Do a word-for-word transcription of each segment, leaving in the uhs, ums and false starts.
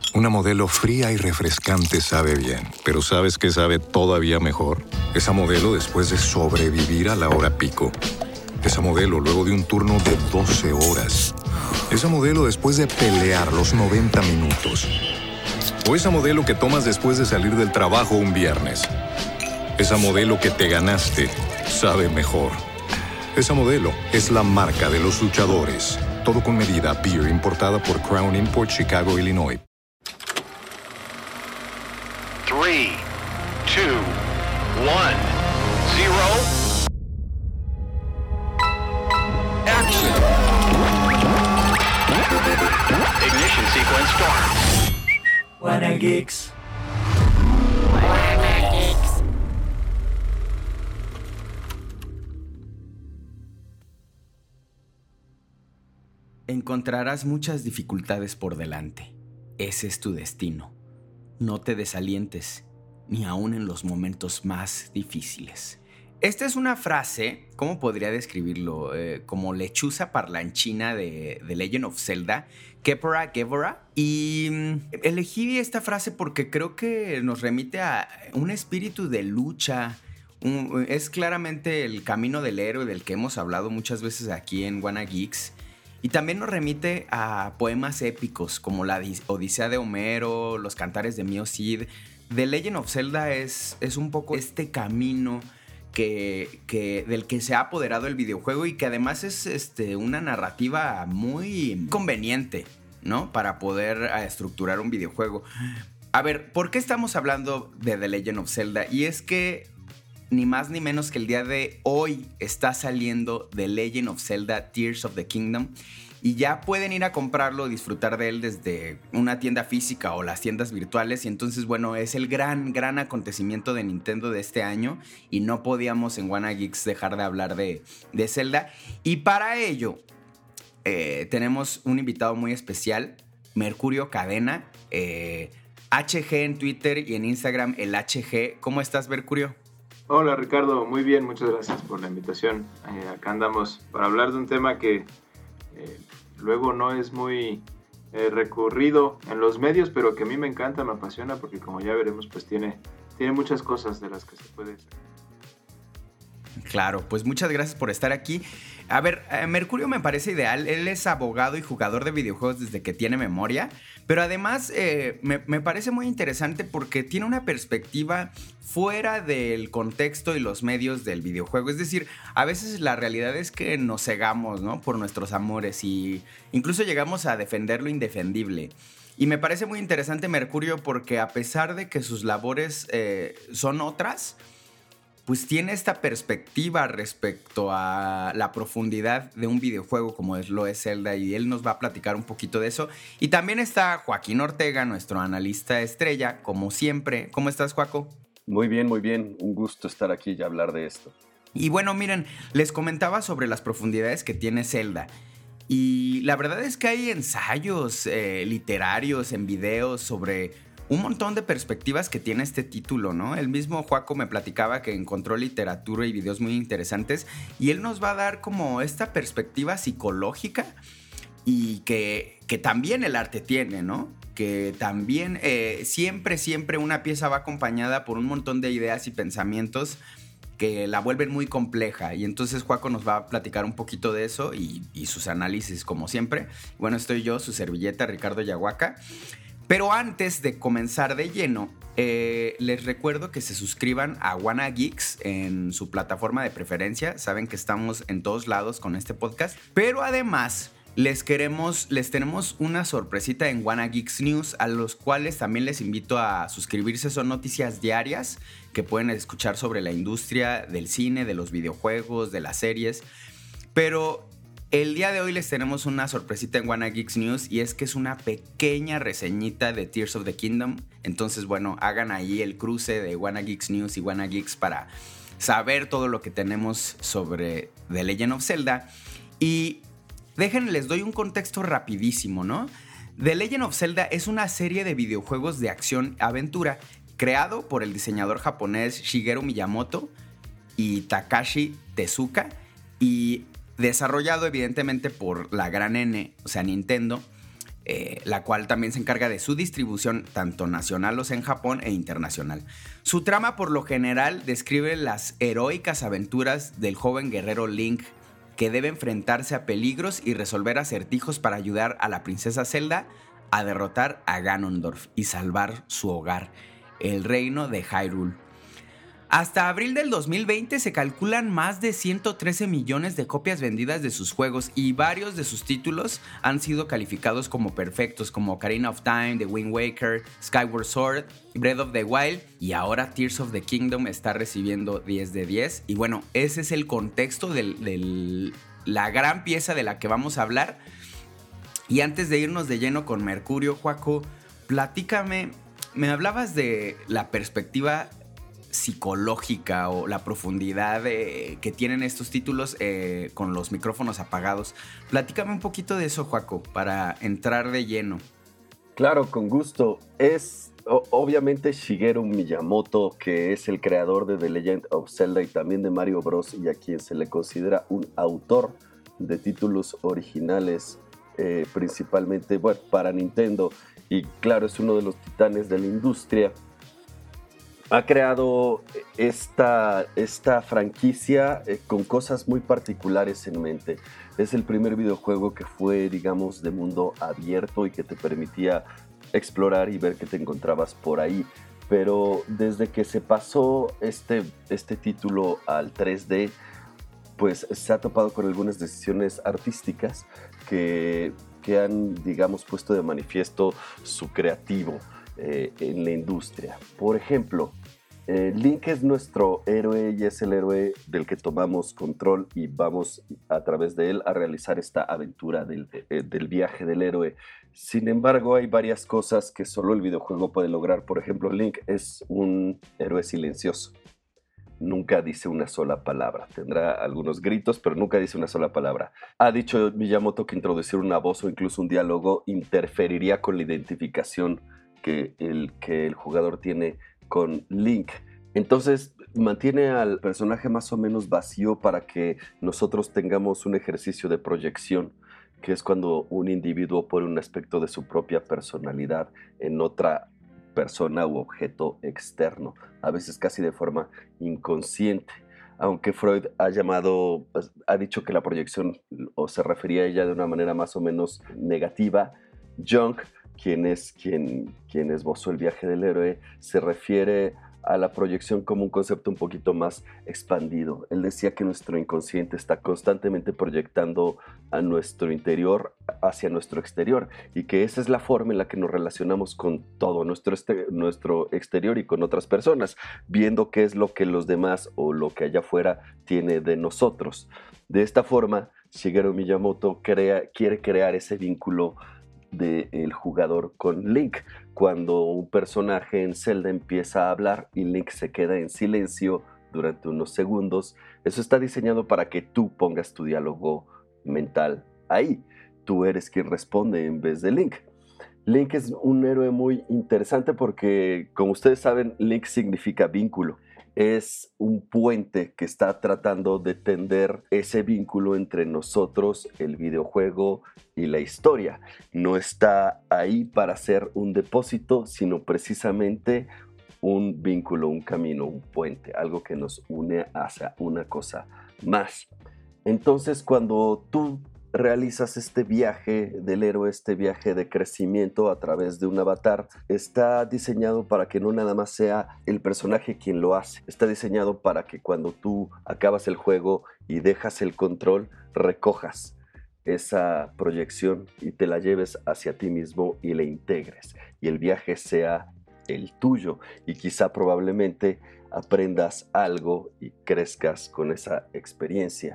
Una Modelo fría y refrescante sabe bien, pero ¿sabes qué sabe todavía mejor? Esa Modelo después de sobrevivir a la hora pico. Esa Modelo luego de un turno de doce horas. Esa Modelo después de pelear los noventa minutos. O esa Modelo que tomas después de salir del trabajo un viernes. Esa Modelo que te ganaste sabe mejor. Esa Modelo es la marca de los luchadores. Todo con medida. Beer importada por Crown Import, Chicago, Illinois. Three, two, one, zero. Action. Ignition sequence start. Wanna Geeks. Encontrarás muchas dificultades por delante. Ese es tu destino. No te desalientes, ni aún en los momentos más difíciles. Esta es una frase, ¿cómo podría describirlo? Eh, como lechuza parlanchina de, de Legend of Zelda, Kepora Gevora. Y mm, elegí esta frase porque creo que nos remite a un espíritu de lucha. Un, es claramente el camino del héroe del que hemos hablado muchas veces aquí en Wanna Geeks. Y también nos remite a poemas épicos como la Odisea de Homero, los cantares de Mio Cid. The Legend of Zelda es, es un poco este camino que, que, del que se ha apoderado el videojuego y que además es este, una narrativa muy conveniente, ¿no? Para poder uh, estructurar un videojuego. A ver, ¿por qué estamos hablando de The Legend of Zelda? Y es que ni más ni menos que el día de hoy está saliendo The Legend of Zelda Tears of the Kingdom y ya pueden ir a comprarlo, disfrutar de él desde una tienda física o las tiendas virtuales. Y entonces, bueno, es el gran, gran acontecimiento de Nintendo de este año y no podíamos en Wanna Geeks dejar de hablar de, de Zelda. Y para ello eh, tenemos un invitado muy especial, Mercurio Cadena, eh, H G en Twitter y en Instagram, el H G. ¿Cómo estás, Mercurio? Hola Ricardo, muy bien, muchas gracias por la invitación. Eh, acá andamos para hablar de un tema que eh, luego no es muy eh, recurrido en los medios, pero que a mí me encanta, me apasiona, porque como ya veremos, pues tiene, tiene muchas cosas de las que se puede hacer. Claro, pues muchas gracias por estar aquí. A ver, eh, Mercurio me parece ideal. Él es abogado y jugador de videojuegos desde que tiene memoria. Pero además eh, me, me parece muy interesante porque tiene una perspectiva fuera del contexto y los medios del videojuego. Es decir, a veces la realidad es que nos cegamos, ¿no? Por nuestros amores y incluso llegamos a defender lo indefendible. Y me parece muy interesante Mercurio porque a pesar de que sus labores eh, son otras, pues tiene esta perspectiva respecto a la profundidad de un videojuego como es, lo es Zelda, y él nos va a platicar un poquito de eso. Y también está Joaquín Ortega, nuestro analista estrella, como siempre. ¿Cómo estás, Joaco? Muy bien, muy bien. Un gusto estar aquí y hablar de esto. Y bueno, miren, les comentaba sobre las profundidades que tiene Zelda. Y la verdad es que hay ensayos eh, literarios en videos sobre un montón de perspectivas que tiene este título, ¿no? El mismo Joaco me platicaba que encontró literatura y videos muy interesantes y él nos va a dar como esta perspectiva psicológica y que, que también el arte tiene, ¿no? Que también eh, siempre, siempre una pieza va acompañada por un montón de ideas y pensamientos que la vuelven muy compleja. Y entonces Joaco nos va a platicar un poquito de eso y, y sus análisis como siempre. Bueno, estoy yo, su servilleta, Ricardo Yahuaca. Pero antes de comenzar de lleno, eh, les recuerdo que se suscriban a Wanna Geeks en su plataforma de preferencia. Saben que estamos en todos lados con este podcast. Pero además les queremos, les tenemos una sorpresita en Wanna Geeks News, a los cuales también les invito a suscribirse. Son noticias diarias que pueden escuchar sobre la industria del cine, de los videojuegos, de las series. Pero el día de hoy les tenemos una sorpresita en Wanna Geeks News y es que es una pequeña reseñita de Tears of the Kingdom. Entonces, bueno, hagan ahí el cruce de Wanna Geeks News y Wanna Geeks para saber todo lo que tenemos sobre The Legend of Zelda. Y déjenme, les doy un contexto rapidísimo, ¿no? The Legend of Zelda es una serie de videojuegos de acción-aventura creado por el diseñador japonés Shigeru Miyamoto y Takashi Tezuka y desarrollado evidentemente por la gran N, o sea, Nintendo, eh, la cual también se encarga de su distribución tanto nacional, o sea, en Japón, e internacional. Su trama, por lo general, describe las heroicas aventuras del joven guerrero Link, que debe enfrentarse a peligros y resolver acertijos para ayudar a la princesa Zelda a derrotar a Ganondorf y salvar su hogar, el reino de Hyrule. Hasta abril del dos mil veinte se calculan más de ciento trece millones de copias vendidas de sus juegos, y varios de sus títulos han sido calificados como perfectos, como Ocarina of Time, The Wind Waker, Skyward Sword, Breath of the Wild, y ahora Tears of the Kingdom está recibiendo diez de diez. Y bueno, ese es el contexto de la gran pieza de la que vamos a hablar. Y antes de irnos de lleno con Mercurio, Joaco, platícame, me hablabas de la perspectiva psicológica o la profundidad eh, que tienen estos títulos eh, con los micrófonos apagados. Platícame un poquito de eso, Joaco, para entrar de lleno. Claro, con gusto. Es o, obviamente Shigeru Miyamoto, que es el creador de The Legend of Zelda y también de Mario Bros, y a quien se le considera un autor de títulos originales, eh, principalmente bueno, para Nintendo, y claro, es uno de los titanes de la industria. Ha creado esta, esta franquicia eh, con cosas muy particulares en mente. Es el primer videojuego que fue, digamos, de mundo abierto y que te permitía explorar y ver qué te encontrabas por ahí. Pero desde que se pasó este, este título al tres D, pues se ha topado con algunas decisiones artísticas que, que han, digamos, puesto de manifiesto su creativo Eh, en la industria. Por ejemplo, eh, Link es nuestro héroe y es el héroe del que tomamos control y vamos a través de él a realizar esta aventura del, eh, del viaje del héroe. Sin embargo, hay varias cosas que solo el videojuego puede lograr. Por ejemplo, Link es un héroe silencioso. Nunca dice una sola palabra. Tendrá algunos gritos, pero nunca dice una sola palabra. Ha dicho Miyamoto que introducir una voz o incluso un diálogo interferiría con la identificación que el, que el jugador tiene con Link. Entonces mantiene al personaje más o menos vacío para que nosotros tengamos un ejercicio de proyección, que es cuando un individuo pone un aspecto de su propia personalidad en otra persona u objeto externo, a veces casi de forma inconsciente. Aunque Freud ha llamado, ha dicho que la proyección o se refería a ella de una manera más o menos negativa, Jung, quien es quien, quien esbozó el viaje del héroe, se refiere a la proyección como un concepto un poquito más expandido. Él decía que nuestro inconsciente está constantemente proyectando a nuestro interior hacia nuestro exterior y que esa es la forma en la que nos relacionamos con todo nuestro, este, nuestro exterior y con otras personas, viendo qué es lo que los demás o lo que allá afuera tiene de nosotros. De esta forma, Shigeru Miyamoto crea, quiere crear ese vínculo del jugador con Link. Cuando un personaje en Zelda empieza a hablar y Link se queda en silencio durante unos segundos, eso está diseñado para que tú pongas tu diálogo mental ahí. Tú eres quien responde en vez de Link. Link es un héroe muy interesante porque, como ustedes saben, Link significa vínculo. Es un puente que está tratando de tender ese vínculo entre nosotros, el videojuego y la historia. No está ahí para ser un depósito, sino precisamente un vínculo, un camino, un puente, algo que nos une hacia una cosa más. Entonces, cuando tú realizas este viaje del héroe, este viaje de crecimiento a través de un avatar, está diseñado para que no nada más sea el personaje quien lo hace, está diseñado para que cuando tú acabas el juego y dejas el control, recojas esa proyección y te la lleves hacia ti mismo y la integres y el viaje sea el tuyo y quizá probablemente aprendas algo y crezcas con esa experiencia.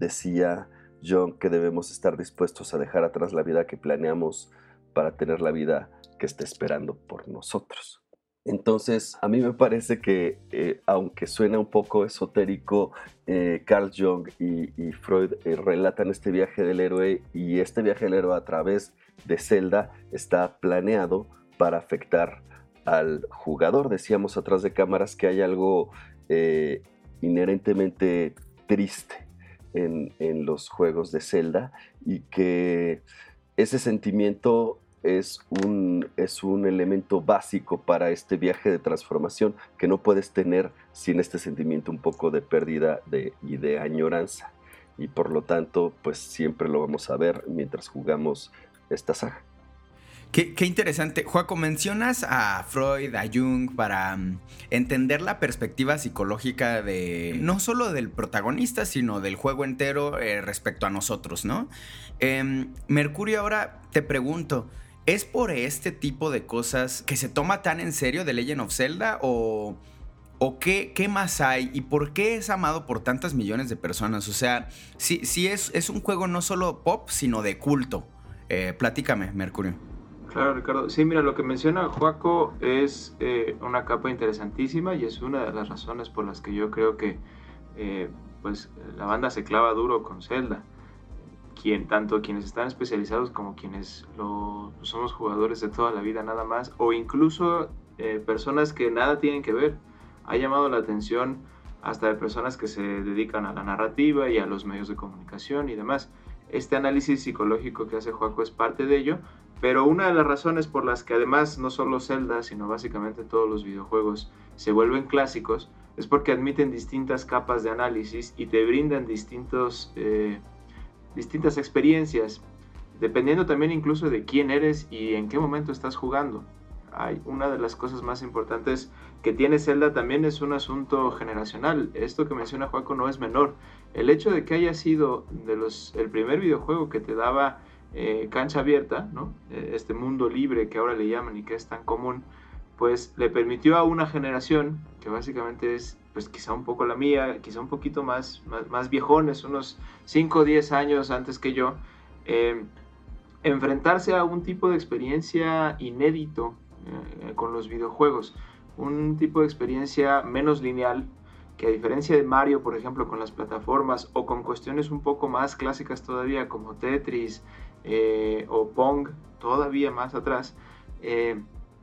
Decía John que debemos estar dispuestos a dejar atrás la vida que planeamos para tener la vida que está esperando por nosotros. Entonces, a mí me parece que, eh, aunque suena un poco esotérico, eh, Carl Jung y, y Freud eh, relatan este viaje del héroe y este viaje del héroe a través de Zelda está planeado para afectar al jugador. Decíamos atrás de cámaras que hay algo eh, inherentemente triste En, en los juegos de Zelda y que ese sentimiento es un, es un elemento básico para este viaje de transformación que no puedes tener sin este sentimiento un poco de pérdida de, y de añoranza. Y por lo tanto, pues siempre lo vamos a ver mientras jugamos esta saga. Qué, qué interesante. Joaco, mencionas a Freud, a Jung, para um, entender la perspectiva psicológica de no solo del protagonista, sino del juego entero eh, respecto a nosotros, ¿no? Eh, Mercurio, ahora te pregunto, ¿es por este tipo de cosas que se toma tan en serio The Legend of Zelda o, o qué, qué más hay y por qué es amado por tantas millones de personas? O sea, sí, sí es, es un juego no solo pop, sino de culto. Eh, platícame, Mercurio. Claro, Ricardo. Sí, mira, lo que menciona Joaco es eh, una capa interesantísima y es una de las razones por las que yo creo que eh, pues, la banda se clava duro con Zelda. Quien, tanto quienes están especializados como quienes lo, somos jugadores de toda la vida nada más, o incluso eh, personas que nada tienen que ver. Ha llamado la atención hasta de personas que se dedican a la narrativa y a los medios de comunicación y demás. Este análisis psicológico que hace Joaco es parte de ello, pero una de las razones por las que además no solo Zelda, sino básicamente todos los videojuegos se vuelven clásicos, es porque admiten distintas capas de análisis y te brindan distintos, eh, distintas experiencias, dependiendo también incluso de quién eres y en qué momento estás jugando. Hay una de las cosas más importantes que tiene Zelda también es un asunto generacional. Esto que menciona Joaco no es menor. El hecho de que haya sido de los, el primer videojuego que te daba eh, cancha abierta, ¿no? Este mundo libre que ahora le llaman y que es tan común, pues le permitió a una generación, que básicamente es pues quizá un poco la mía, quizá un poquito más, más, más viejones, unos cinco o diez años antes que yo, eh, enfrentarse a un tipo de experiencia inédito eh, con los videojuegos, un tipo de experiencia menos lineal, que a diferencia de Mario, por ejemplo, con las plataformas o con cuestiones un poco más clásicas todavía como Tetris eh, o Pong, todavía más atrás, eh,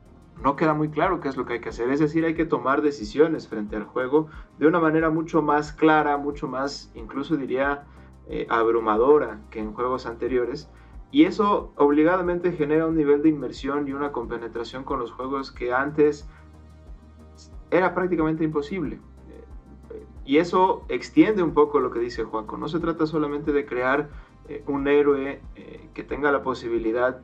no queda muy claro qué es lo que hay que hacer. Es decir, hay que tomar decisiones frente al juego de una manera mucho más clara, mucho más, incluso diría, eh, abrumadora que en juegos anteriores. Y eso obligadamente genera un nivel de inmersión y una compenetración con los juegos que antes era prácticamente imposible. Y eso extiende un poco lo que dice Joaco. No se trata solamente de crear eh, un héroe eh, que tenga la posibilidad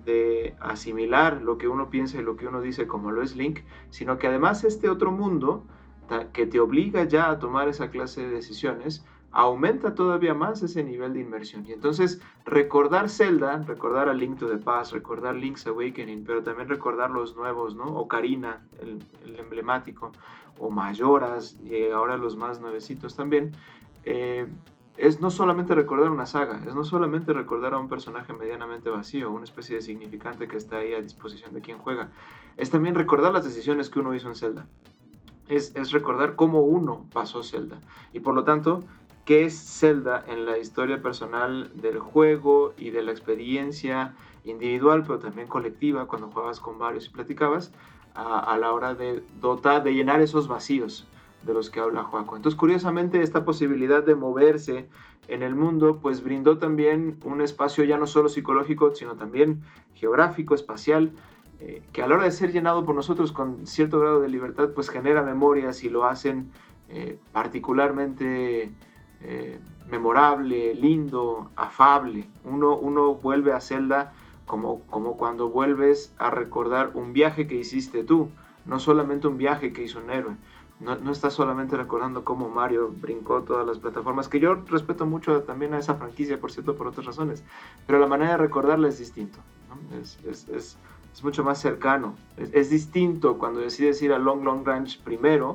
de asimilar lo que uno piensa y lo que uno dice como lo es Link, sino que además este otro mundo que te obliga ya a tomar esa clase de decisiones aumenta todavía más ese nivel de inmersión. Y entonces recordar Zelda, recordar a Link to the Past, recordar Link's Awakening, pero también recordar los nuevos, ¿no? Ocarina, el, el emblemático, o Majoras, y ahora los más nuevecitos también, eh, es no solamente recordar una saga, es no solamente recordar a un personaje medianamente vacío, una especie de significante que está ahí a disposición de quien juega, es también recordar las decisiones que uno hizo en Zelda, es, es recordar cómo uno pasó Zelda, y por lo tanto, qué es Zelda en la historia personal del juego y de la experiencia individual, pero también colectiva, cuando jugabas con varios y platicabas, a, a la hora de dotar, de llenar esos vacíos de los que habla Joaco. Entonces, curiosamente, esta posibilidad de moverse en el mundo, pues brindó también un espacio ya no solo psicológico, sino también geográfico, espacial, eh, que a la hora de ser llenado por nosotros con cierto grado de libertad, pues genera memorias y lo hacen eh, particularmente eh, memorable, lindo, afable. Uno, uno vuelve a Zelda como, como cuando vuelves a recordar un viaje que hiciste tú, no solamente un viaje que hizo un héroe. No, no estás solamente recordando cómo Mario brincó todas las plataformas, que yo respeto mucho también a esa franquicia, por cierto, por otras razones, pero la manera de recordarla es distinto, ¿no? es, es, es, es mucho más cercano, es, es distinto cuando decides ir a Long Long Ranch primero,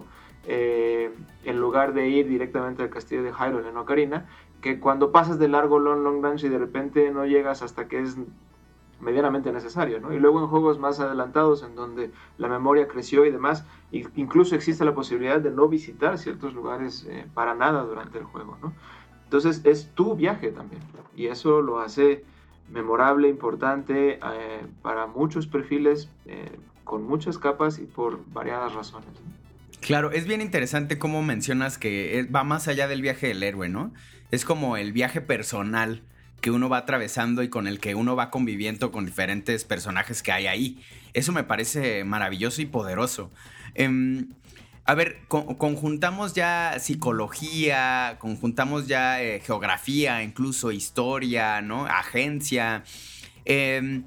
eh, en lugar de ir directamente al castillo de Hyrule en Ocarina, que cuando pasas de largo Long Long Ranch y de repente no llegas hasta que es medianamente necesario, ¿no? Y luego en juegos más adelantados en donde la memoria creció y demás, incluso existe la posibilidad de no visitar ciertos lugares eh, para nada durante el juego, ¿no? Entonces es tu viaje también, y eso lo hace memorable, importante eh, para muchos perfiles, eh, con muchas capas y por variadas razones, ¿no? Claro, es bien interesante cómo mencionas que va más allá del viaje del héroe, ¿no? Es como el viaje personal que uno va atravesando y con el que uno va conviviendo con diferentes personajes que hay ahí. Eso me parece maravilloso y poderoso. Eh, a ver, con, conjuntamos ya psicología, conjuntamos ya eh, geografía, incluso historia, ¿no? Agencia. Eh,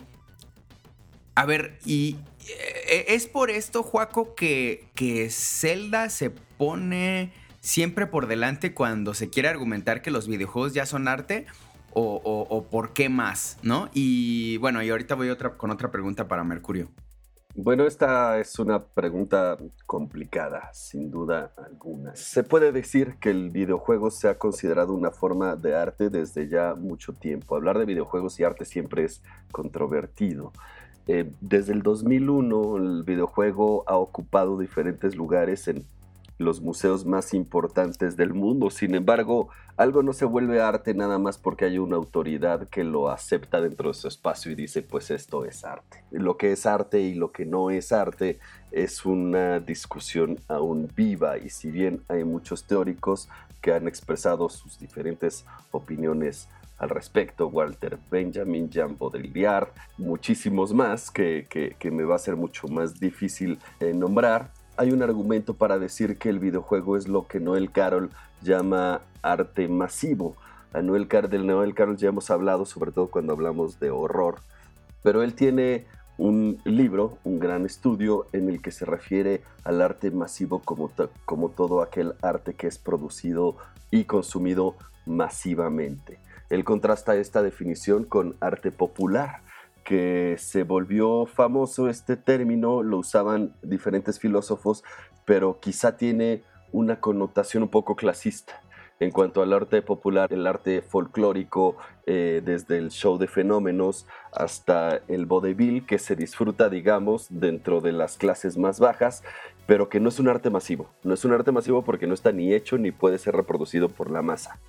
a ver, y eh, es por esto, Joaco, que, que Zelda se pone siempre por delante cuando se quiere argumentar que los videojuegos ya son arte. O, o, o por qué más, ¿no? Y bueno, y ahorita voy otra, con otra pregunta para Mercurio. Bueno, esta es una pregunta complicada, sin duda alguna. Se puede decir que el videojuego se ha considerado una forma de arte desde ya mucho tiempo. Hablar de videojuegos y arte siempre es controvertido. Eh, desde el dos mil uno, el videojuego ha ocupado diferentes lugares en los museos más importantes del mundo. Sin embargo, algo no se vuelve arte nada más porque hay una autoridad que lo acepta dentro de su espacio y dice, pues esto es arte. Lo que es arte y lo que no es arte es una discusión aún viva, y si bien hay muchos teóricos que han expresado sus diferentes opiniones al respecto, Walter Benjamin, Jean Baudrillard, muchísimos más que, que, que me va a ser mucho más difícil eh, nombrar, hay un argumento para decir que el videojuego es lo que Noel Carroll llama arte masivo. A Noel Car- del Noel Carroll ya hemos hablado, sobre todo cuando hablamos de horror, pero él tiene un libro, un gran estudio, en el que se refiere al arte masivo como, t- como todo aquel arte que es producido y consumido masivamente. Él contrasta esta definición con arte popular, que se volvió famoso este término, lo usaban diferentes filósofos, pero quizá tiene una connotación un poco clasista. En cuanto al arte popular, el arte folclórico, eh, desde el show de fenómenos hasta el vodevil, que se disfruta, digamos, dentro de las clases más bajas, pero que no es un arte masivo. No es un arte masivo porque no está ni hecho ni puede ser reproducido por la masa.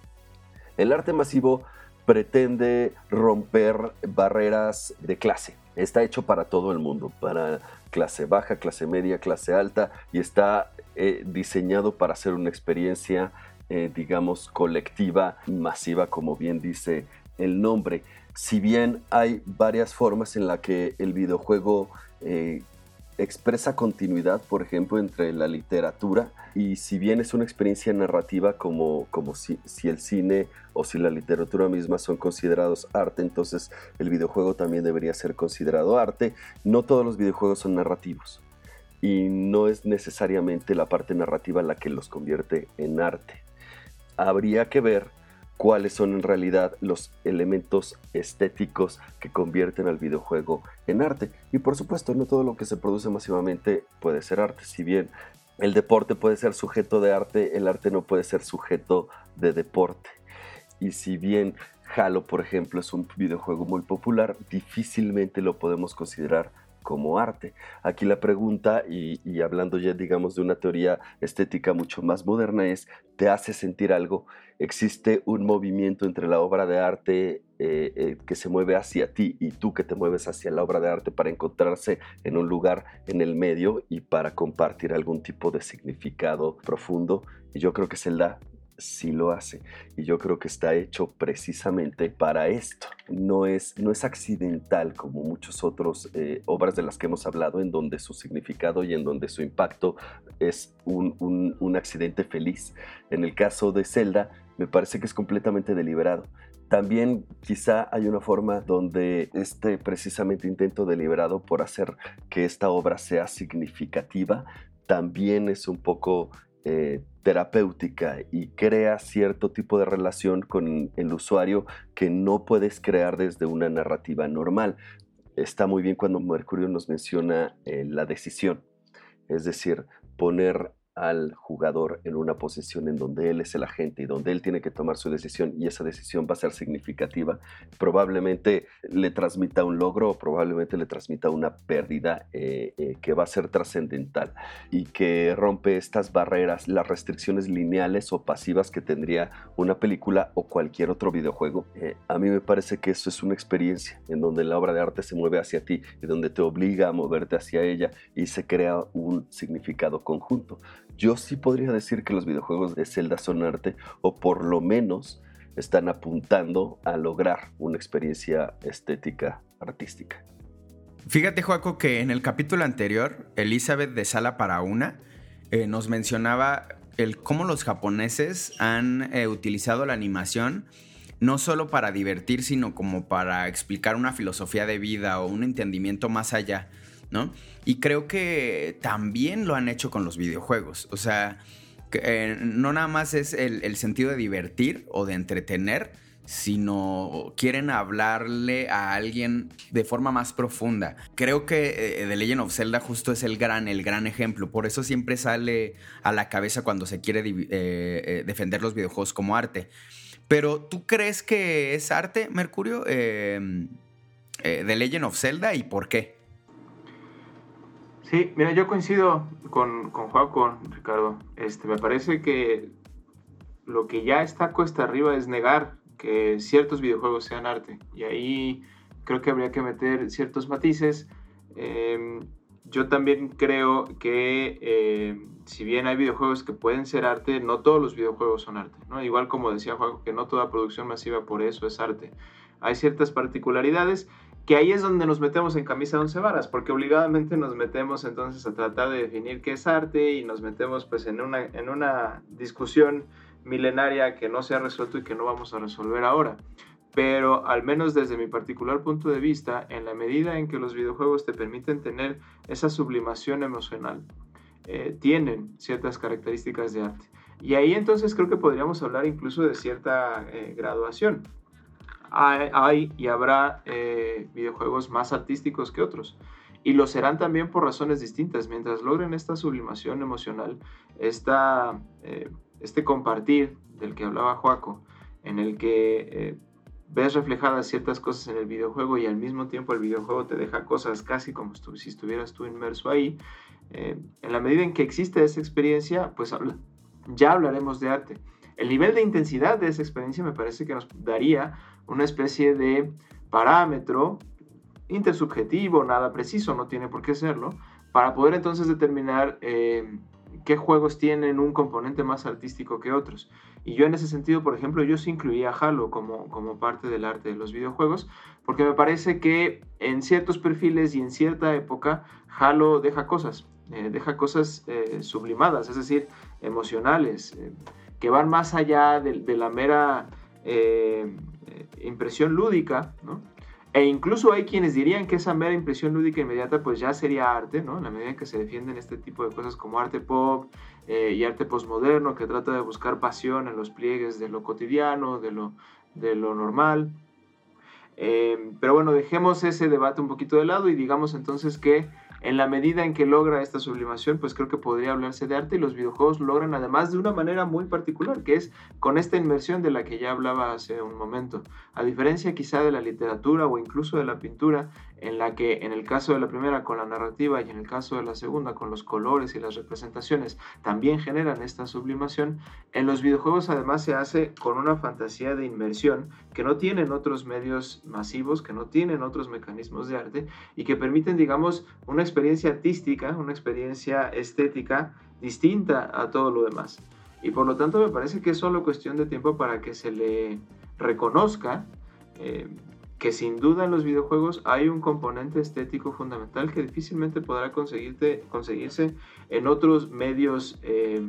El arte masivo pretende romper barreras de clase. Está hecho para todo el mundo, para clase baja, clase media, clase alta, y está eh, diseñado para ser una experiencia, eh, digamos, colectiva, masiva, como bien dice el nombre. Si bien hay varias formas en las que el videojuego eh, expresa continuidad, por ejemplo, entre la literatura, y si bien es una experiencia narrativa como, como si, si el cine o si la literatura misma son considerados arte, entonces el videojuego también debería ser considerado arte. No todos los videojuegos son narrativos y no es necesariamente la parte narrativa la que los convierte en arte. Habría que ver cuáles son en realidad los elementos estéticos que convierten al videojuego en arte. Y por supuesto, no todo lo que se produce masivamente puede ser arte. Si bien el deporte puede ser sujeto de arte, el arte no puede ser sujeto de deporte. Y si bien Halo, por ejemplo, es un videojuego muy popular, difícilmente lo podemos considerar como arte. Aquí la pregunta, y, y hablando ya, digamos, de una teoría estética mucho más moderna, es: ¿te hace sentir algo? ¿Existe un movimiento entre la obra de arte eh, eh, que se mueve hacia ti y tú que te mueves hacia la obra de arte para encontrarse en un lugar en el medio y para compartir algún tipo de significado profundo? Y yo creo que Zelda sí lo hace, y yo creo que está hecho precisamente para esto. No es, no es accidental como muchas otras eh, obras de las que hemos hablado, en donde su significado y en donde su impacto es un, un, un accidente feliz. En el caso de Zelda, me parece que es completamente deliberado. También quizá hay una forma donde este precisamente intento deliberado por hacer que esta obra sea significativa también es un poco Eh, terapéutica y crea cierto tipo de relación con el usuario que no puedes crear desde una narrativa normal. Está muy bien cuando Mercurio nos menciona eh, la decisión, es decir, poner al jugador en una posición en donde él es el agente y donde él tiene que tomar su decisión, y esa decisión va a ser significativa. Probablemente le transmita un logro o probablemente le transmita una pérdida eh, eh, que va a ser trascendental y que rompe estas barreras, las restricciones lineales o pasivas que tendría una película o cualquier otro videojuego. Eh, a mí me parece que eso es una experiencia en donde la obra de arte se mueve hacia ti y donde te obliga a moverte hacia ella y se crea un significado conjunto. Yo sí podría decir que los videojuegos de Zelda son arte, o por lo menos están apuntando a lograr una experiencia estética artística. Fíjate, Joaco, que en el capítulo anterior, Elizabeth de Sala para Una eh, nos mencionaba el cómo los japoneses han eh, utilizado la animación no solo para divertir, sino como para explicar una filosofía de vida o un entendimiento más allá, ¿no? Y creo que también lo han hecho con los videojuegos. O sea, que, eh, no nada más es el, el sentido de divertir o de entretener, sino quieren hablarle a alguien de forma más profunda. Creo que eh, The Legend of Zelda justo es el gran, el gran ejemplo. Por eso siempre sale a la cabeza cuando se quiere eh, eh, defender los videojuegos como arte. Pero, ¿tú crees que es arte, Mercurio? Eh, eh, The Legend of Zelda, ¿y por qué? Sí, mira, yo coincido con, con Joaco, Ricardo. Este, me parece que lo que ya está cuesta arriba es negar que ciertos videojuegos sean arte. Y ahí creo que habría que meter ciertos matices. Eh, yo también creo que eh, si bien hay videojuegos que pueden ser arte, no todos los videojuegos son arte, ¿no? Igual como decía Juan, que no toda producción masiva por eso es arte. Hay ciertas particularidades que ahí es donde nos metemos en camisa de once varas, porque obligadamente nos metemos entonces a tratar de definir qué es arte y nos metemos pues en una, en una discusión milenaria que no se ha resuelto y que no vamos a resolver ahora. Pero al menos desde mi particular punto de vista, en la medida en que los videojuegos te permiten tener esa sublimación emocional, eh, tienen ciertas características de arte. Y ahí entonces creo que podríamos hablar incluso de cierta eh, graduación. Hay, hay y habrá eh, videojuegos más artísticos que otros. Y lo serán también por razones distintas. Mientras logren esta sublimación emocional, esta, eh, este compartir del que hablaba Joaco, en el que eh, ves reflejadas ciertas cosas en el videojuego y al mismo tiempo el videojuego te deja cosas casi como estu- si estuvieras tú inmerso ahí, eh, en la medida en que existe esa experiencia, pues habla, ya hablaremos de arte. El nivel de intensidad de esa experiencia me parece que nos daría una especie de parámetro intersubjetivo, nada preciso, no tiene por qué serlo, para poder entonces determinar eh, qué juegos tienen un componente más artístico que otros. Y yo en ese sentido, por ejemplo, yo sí incluía Halo como, como parte del arte de los videojuegos, porque me parece que en ciertos perfiles y en cierta época, Halo deja cosas, eh, deja cosas eh, sublimadas, es decir, emocionales, eh, que van más allá de, de la mera eh, impresión lúdica, ¿no? E incluso hay quienes dirían que esa mera impresión lúdica inmediata pues ya sería arte, ¿no? En la medida en que se defienden este tipo de cosas como arte pop eh, y arte postmoderno, que trata de buscar pasión en los pliegues de lo cotidiano, de lo, de lo normal. Eh, pero bueno, dejemos ese debate un poquito de lado y digamos entonces que en la medida en que logra esta sublimación, pues creo que podría hablarse de arte, y los videojuegos lo logran además de una manera muy particular, que es con esta inmersión de la que ya hablaba hace un momento. A diferencia quizá de la literatura o incluso de la pintura, en la que en el caso de la primera con la narrativa y en el caso de la segunda con los colores y las representaciones también generan esta sublimación, en los videojuegos además se hace con una fantasía de inmersión que no tienen otros medios masivos, que no tienen otros mecanismos de arte y que permiten, digamos, una experiencia artística, una experiencia estética distinta a todo lo demás. Y por lo tanto me parece que es solo cuestión de tiempo para que se le reconozca eh, que sin duda en los videojuegos hay un componente estético fundamental que difícilmente podrá conseguirte, conseguirse en otros medios eh,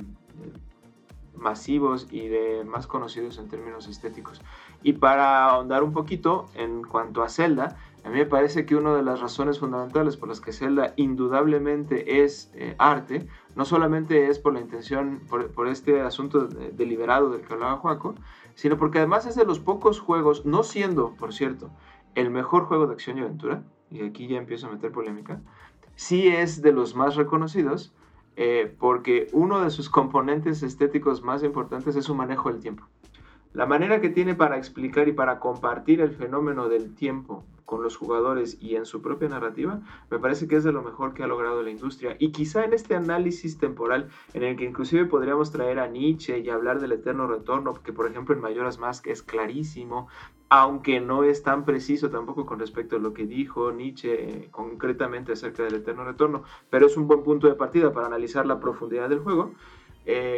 masivos y de más conocidos en términos estéticos. Y para ahondar un poquito en cuanto a Zelda, a mí me parece que una de las razones fundamentales por las que Zelda indudablemente es eh, arte, no solamente es por la intención, por, por este asunto de, deliberado del que hablaba Joaco, sino porque además es de los pocos juegos, no siendo, por cierto, el mejor juego de acción y aventura, y aquí ya empiezo a meter polémica, sí es de los más reconocidos, eh, porque uno de sus componentes estéticos más importantes es su manejo del tiempo. La manera que tiene para explicar y para compartir el fenómeno del tiempo con los jugadores y en su propia narrativa, me parece que es de lo mejor que ha logrado la industria. Y quizá en este análisis temporal, en el que inclusive podríamos traer a Nietzsche y hablar del eterno retorno, que por ejemplo en Majora's Mask es clarísimo, aunque no es tan preciso tampoco con respecto a lo que dijo Nietzsche eh, concretamente acerca del eterno retorno, pero es un buen punto de partida para analizar la profundidad del juego. Eh,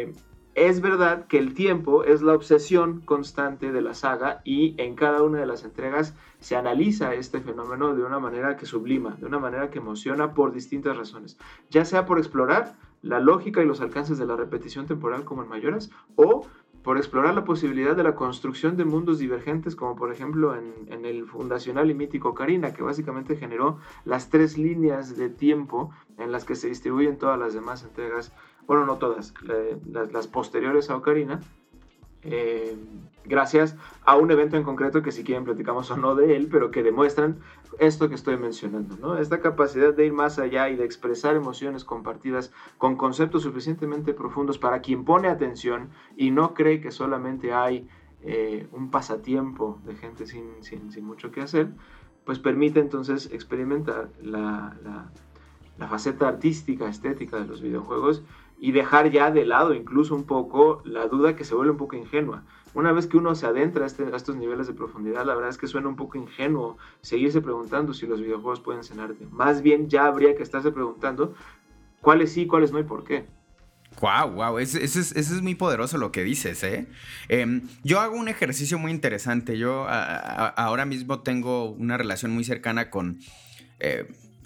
Es verdad que el tiempo es la obsesión constante de la saga y en cada una de las entregas se analiza este fenómeno de una manera que sublima, de una manera que emociona por distintas razones, ya sea por explorar la lógica y los alcances de la repetición temporal como en Mayoras, o por explorar la posibilidad de la construcción de mundos divergentes, como por ejemplo en, en el fundacional y mítico Ocarina, que básicamente generó las tres líneas de tiempo en las que se distribuyen todas las demás entregas. Bueno, no todas, las, las posteriores a Ocarina, eh, gracias a un evento en concreto que si quieren platicamos o no de él, pero que demuestran esto que estoy mencionando, ¿no? Esta capacidad de ir más allá y de expresar emociones compartidas con conceptos suficientemente profundos para quien pone atención y no cree que solamente hay eh, un pasatiempo de gente sin, sin, sin mucho que hacer, pues permite entonces experimentar la, la, la faceta artística, estética de los videojuegos y dejar ya de lado incluso un poco la duda que se vuelve un poco ingenua. Una vez que uno se adentra a, este, a estos niveles de profundidad, la verdad es que suena un poco ingenuo seguirse preguntando si los videojuegos pueden sanarte. Más bien ya habría que estarse preguntando cuáles sí, cuáles no y por qué. Wow, wow, eso es, es, es muy poderoso lo que dices, ¿eh? eh yo hago un ejercicio muy interesante. Yo a, a, ahora mismo tengo una relación muy cercana con... Eh,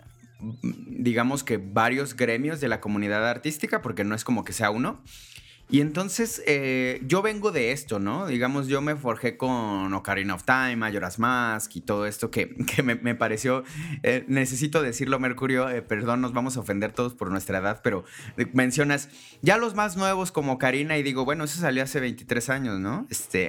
digamos que varios gremios de la comunidad artística, porque no es como que sea uno. Y entonces eh, yo vengo de esto, ¿no? Digamos, yo me forjé con Ocarina of Time, Majora's Mask y todo esto que, que me, me pareció... Eh, necesito decirlo, Mercurio, eh, perdón, nos vamos a ofender todos por nuestra edad, pero mencionas ya los más nuevos como Ocarina y digo, bueno, eso salió hace veintitrés años, ¿no? Este,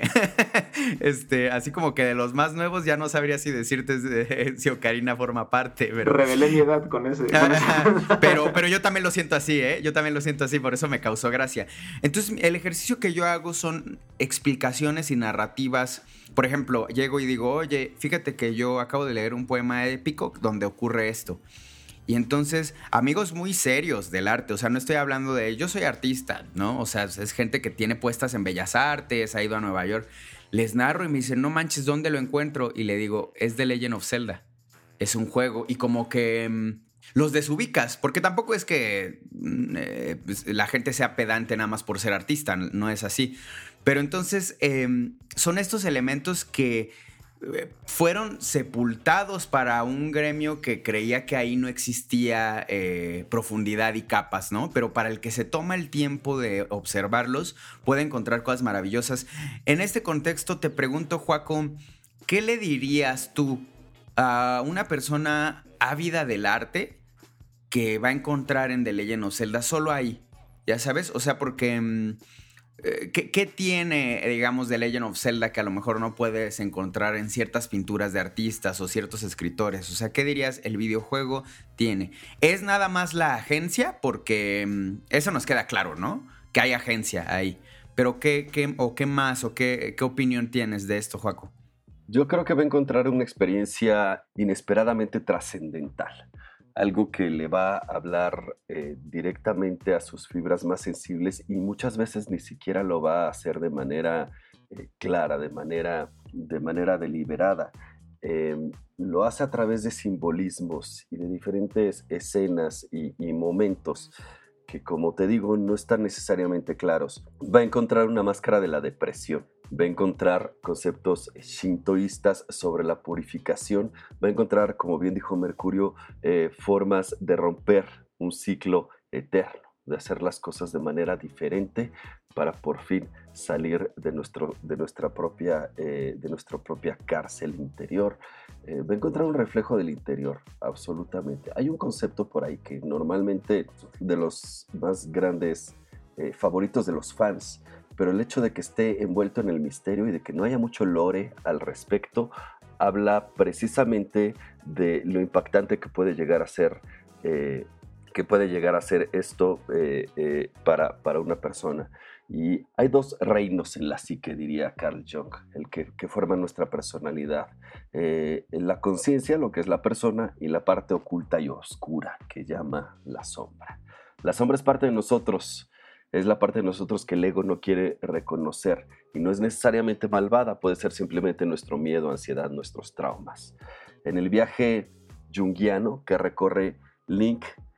este, así como que de los más nuevos ya no sabría si decirte eh, si Ocarina forma parte. Pero... Revelé mi edad con ese. Con ese. pero, pero yo también lo siento así, ¿eh? Yo también lo siento así, por eso me causó gracia. Entonces, el ejercicio que yo hago son explicaciones y narrativas. Por ejemplo, llego y digo, oye, fíjate que yo acabo de leer un poema épico donde ocurre esto. Y entonces, amigos muy serios del arte, o sea, no estoy hablando de, yo soy artista, ¿no? O sea, es gente que tiene puestas en Bellas Artes, ha ido a Nueva York. Les narro y me dicen, no manches, ¿dónde lo encuentro? Y le digo, es The Legend of Zelda. Es un juego. Y como que... Mmm, los desubicas, porque tampoco es que eh, pues, la gente sea pedante nada más por ser artista, no es así. Pero entonces eh, son estos elementos que eh, fueron sepultados para un gremio que creía que ahí no existía eh, profundidad y capas, ¿no? Pero para el que se toma el tiempo de observarlos, puede encontrar cosas maravillosas. En este contexto te pregunto, Joaco, ¿qué le dirías tú a una persona ávida del arte que va a encontrar en The Legend of Zelda solo ahí? Ya sabes, o sea, porque ¿qué, qué tiene, digamos, The Legend of Zelda que a lo mejor no puedes encontrar en ciertas pinturas de artistas o ciertos escritores? O sea, ¿qué dirías el videojuego tiene? ¿Es nada más la agencia? Porque eso nos queda claro, ¿no? Que hay agencia ahí. Pero ¿qué, qué o qué más o qué, qué opinión tienes de esto, Joaco? Yo creo que va a encontrar una experiencia inesperadamente trascendental. Algo que le va a hablar eh, directamente a sus fibras más sensibles y muchas veces ni siquiera lo va a hacer de manera eh, clara, de manera, de manera deliberada. Eh, lo hace a través de simbolismos y de diferentes escenas y, y momentos que, como te digo, no están necesariamente claros. Va a encontrar una máscara de la depresión. Va a encontrar conceptos shintoístas sobre la purificación, va a encontrar, como bien dijo Mercurio, eh, formas de romper un ciclo eterno, de hacer las cosas de manera diferente para por fin salir de, nuestro, de, nuestra, propia, eh, de nuestra propia cárcel interior. Eh, va a encontrar un reflejo del interior, absolutamente. Hay un concepto por ahí que normalmente de los más grandes eh, favoritos de los fans, pero el hecho de que esté envuelto en el misterio y de que no haya mucho lore al respecto, habla precisamente de lo impactante que puede llegar a ser, eh, que puede llegar a ser esto eh, eh, para, para una persona. Y hay dos reinos en la psique, diría Carl Jung, el que, que forman nuestra personalidad. Eh, la conciencia, lo que es la persona, y la parte oculta y oscura, que llama la sombra. La sombra es parte de nosotros. Es la parte de nosotros que el ego no quiere reconocer y no es necesariamente malvada, puede ser simplemente nuestro miedo, ansiedad, nuestros traumas. En el viaje junguiano que recorre Link,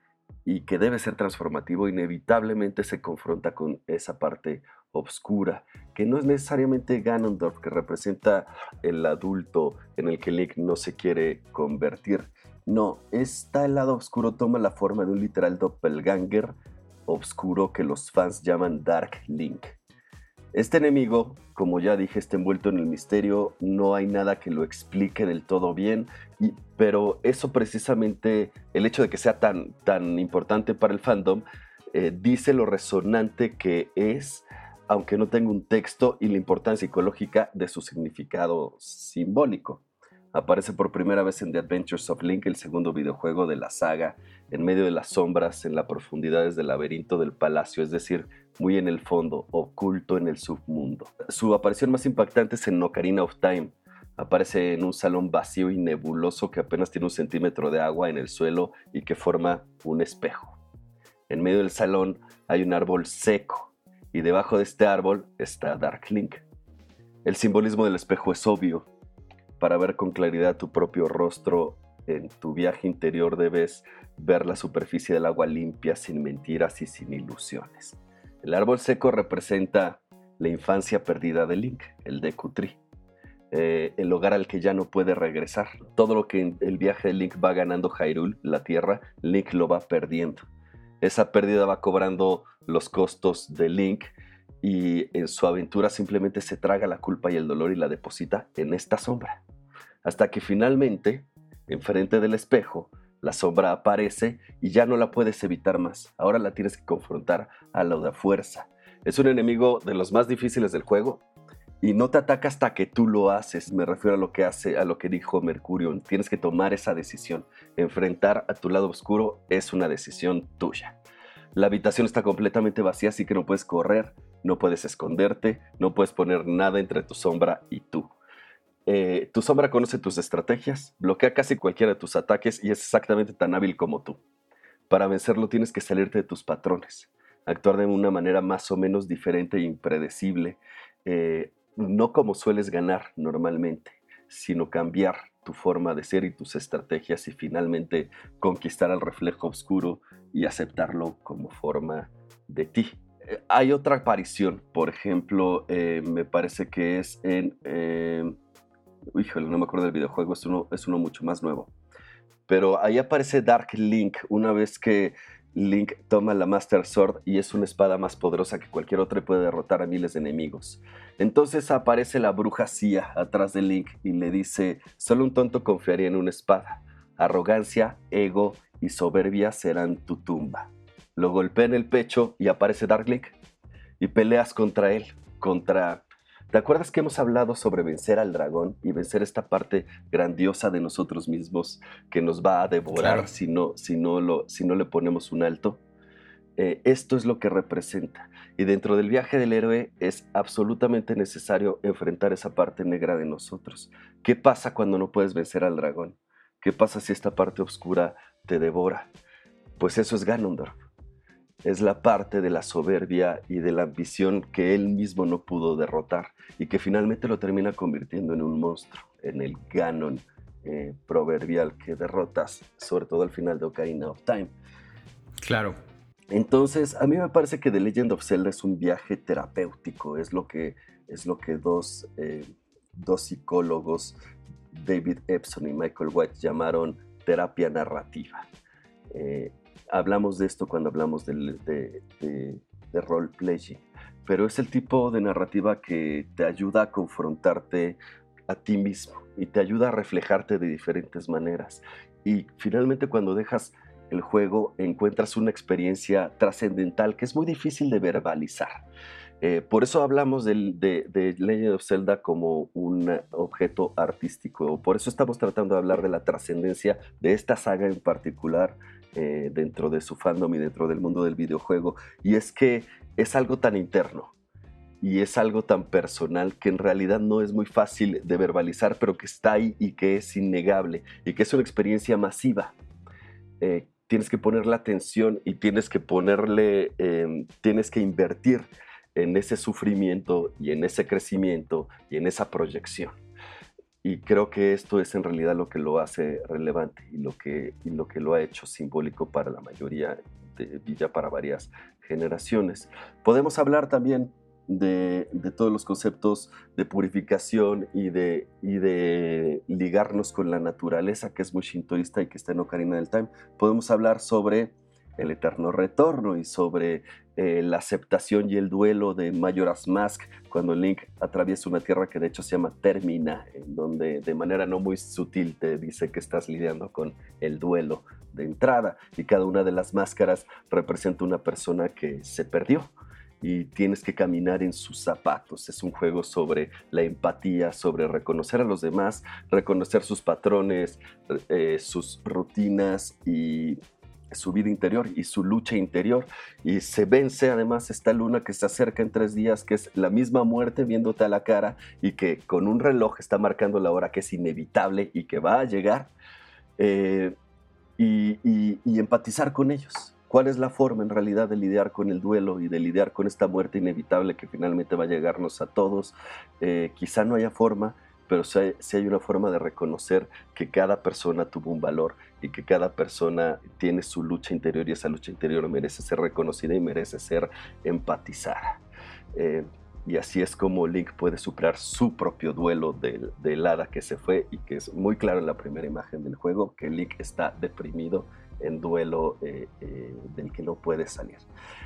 y que debe ser transformativo, inevitablemente se confronta con esa parte oscura, que no es necesariamente Ganondorf, que representa el adulto en el que Link no se quiere convertir. No, está el lado oscuro, toma la forma de un literal doppelganger oscuro que los fans llaman Dark Link. Este enemigo, como ya dije, está envuelto en el misterio, no hay nada que lo explique del todo bien, y, pero eso precisamente, el hecho de que sea tan, tan importante para el fandom, eh, dice lo resonante que es, aunque no tenga un texto, y la importancia psicológica de su significado simbólico. Aparece por primera vez en The Adventures of Link, el segundo videojuego de la saga, en medio de las sombras, en las profundidades del laberinto del palacio, es decir, muy en el fondo, oculto en el submundo. Su aparición más impactante es en Ocarina of Time. Aparece en un salón vacío y nebuloso que apenas tiene un centímetro de agua en el suelo y que forma un espejo. En medio del salón hay un árbol seco y debajo de este árbol está Dark Link. El simbolismo del espejo es obvio. Para ver con claridad tu propio rostro en tu viaje interior debes ver la superficie del agua limpia, sin mentiras y sin ilusiones. El árbol seco representa la infancia perdida de Link, el Deku Tree, eh, el hogar al que ya no puede regresar. Todo lo que en el viaje de Link va ganando Hyrule, la tierra, Link lo va perdiendo. Esa pérdida va cobrando los costos de Link y en su aventura simplemente se traga la culpa y el dolor y la deposita en esta sombra. Hasta que finalmente, enfrente del espejo, la sombra aparece y ya no la puedes evitar más. Ahora la tienes que confrontar a la de fuerza. Es un enemigo de los más difíciles del juego y no te ataca hasta que tú lo haces. Me refiero a lo que hace, a lo que dijo Mercurio. Tienes que tomar esa decisión. Enfrentar a tu lado oscuro es una decisión tuya. La habitación está completamente vacía, así que no puedes correr, no puedes esconderte, no puedes poner nada entre tu sombra y tú. Eh, tu sombra conoce tus estrategias, bloquea casi cualquiera de tus ataques y es exactamente tan hábil como tú. Para vencerlo tienes que salirte de tus patrones, actuar de una manera más o menos diferente e impredecible, eh, no como sueles ganar normalmente, sino cambiar tu forma de ser y tus estrategias y finalmente conquistar al reflejo oscuro y aceptarlo como forma de ti. Eh, hay otra aparición, por ejemplo, eh, me parece que es en... Eh, Híjole, no me acuerdo del videojuego, es uno, es uno mucho más nuevo. Pero ahí aparece Dark Link una vez que Link toma la Master Sword y es una espada más poderosa que cualquier otra y puede derrotar a miles de enemigos. Entonces aparece la bruja Cia atrás de Link y le dice: solo un tonto confiaría en una espada. Arrogancia, ego y soberbia serán tu tumba. Lo golpea en el pecho y aparece Dark Link y peleas contra él, contra... ¿Te acuerdas que hemos hablado sobre vencer al dragón y vencer esta parte grandiosa de nosotros mismos que nos va a devorar claro. si, no, si, no lo, si no le ponemos un alto? Eh, esto es lo que representa. Y dentro del viaje del héroe es absolutamente necesario enfrentar esa parte negra de nosotros. ¿Qué pasa cuando no puedes vencer al dragón? ¿Qué pasa si esta parte oscura te devora? Pues eso es Ganondorf. Es la parte de la soberbia y de la ambición que él mismo no pudo derrotar y que finalmente lo termina convirtiendo en un monstruo, en el Ganon eh, proverbial que derrotas, sobre todo al final de Ocarina of Time. Claro. Entonces, a mí me parece que The Legend of Zelda es un viaje terapéutico, es lo que, es lo que dos, eh, dos psicólogos, David Epson y Michael White, llamaron terapia narrativa. Eh, Hablamos de esto cuando hablamos de, de, de, de role-playing, pero es el tipo de narrativa que te ayuda a confrontarte a ti mismo y te ayuda a reflejarte de diferentes maneras. Y finalmente cuando dejas el juego encuentras una experiencia trascendental que es muy difícil de verbalizar. Eh, por eso hablamos de, de, de Legend of Zelda como un objeto artístico. Por eso estamos tratando de hablar de la trascendencia de esta saga en particular, Eh, dentro de su fandom y dentro del mundo del videojuego, y es que es algo tan interno y es algo tan personal que en realidad no es muy fácil de verbalizar, pero que está ahí y que es innegable y que es una experiencia masiva. Eh, tienes que ponerle atención y tienes que ponerle, eh, tienes que invertir en ese sufrimiento y en ese crecimiento y en esa proyección. y creo que esto es en realidad lo que lo hace relevante y lo que, y lo, que lo ha hecho simbólico para la mayoría, de, y ya para varias generaciones. Podemos hablar también de, de todos los conceptos de purificación y de, y de ligarnos con la naturaleza, que es muy shintoísta y que está en Ocarina del Time. Podemos hablar sobre el eterno retorno y sobre eh, la aceptación y el duelo de Majora's Mask cuando Link atraviesa una tierra que de hecho se llama Termina, en donde de manera no muy sutil te dice que estás lidiando con el duelo de entrada y cada una de las máscaras representa una persona que se perdió y tienes que caminar en sus zapatos. Es un juego sobre la empatía, sobre reconocer a los demás, reconocer sus patrones, eh, sus rutinas y su vida interior y su lucha interior, y se vence además esta luna que se acerca en tres días, que es la misma muerte viéndote a la cara y que con un reloj está marcando la hora que es inevitable y que va a llegar, eh, y, y, y empatizar con ellos. ¿Cuál es la forma en realidad de lidiar con el duelo y de lidiar con esta muerte inevitable que finalmente va a llegarnos a todos? Eh, quizá no haya forma, pero sí hay, sí hay una forma de reconocer que cada persona tuvo un valor y que cada persona tiene su lucha interior y esa lucha interior merece ser reconocida y merece ser empatizada. Eh, y así es como Link puede superar su propio duelo del, del hada que se fue, y que es muy claro en la primera imagen del juego que Link está deprimido en duelo eh, eh, del que no puede salir.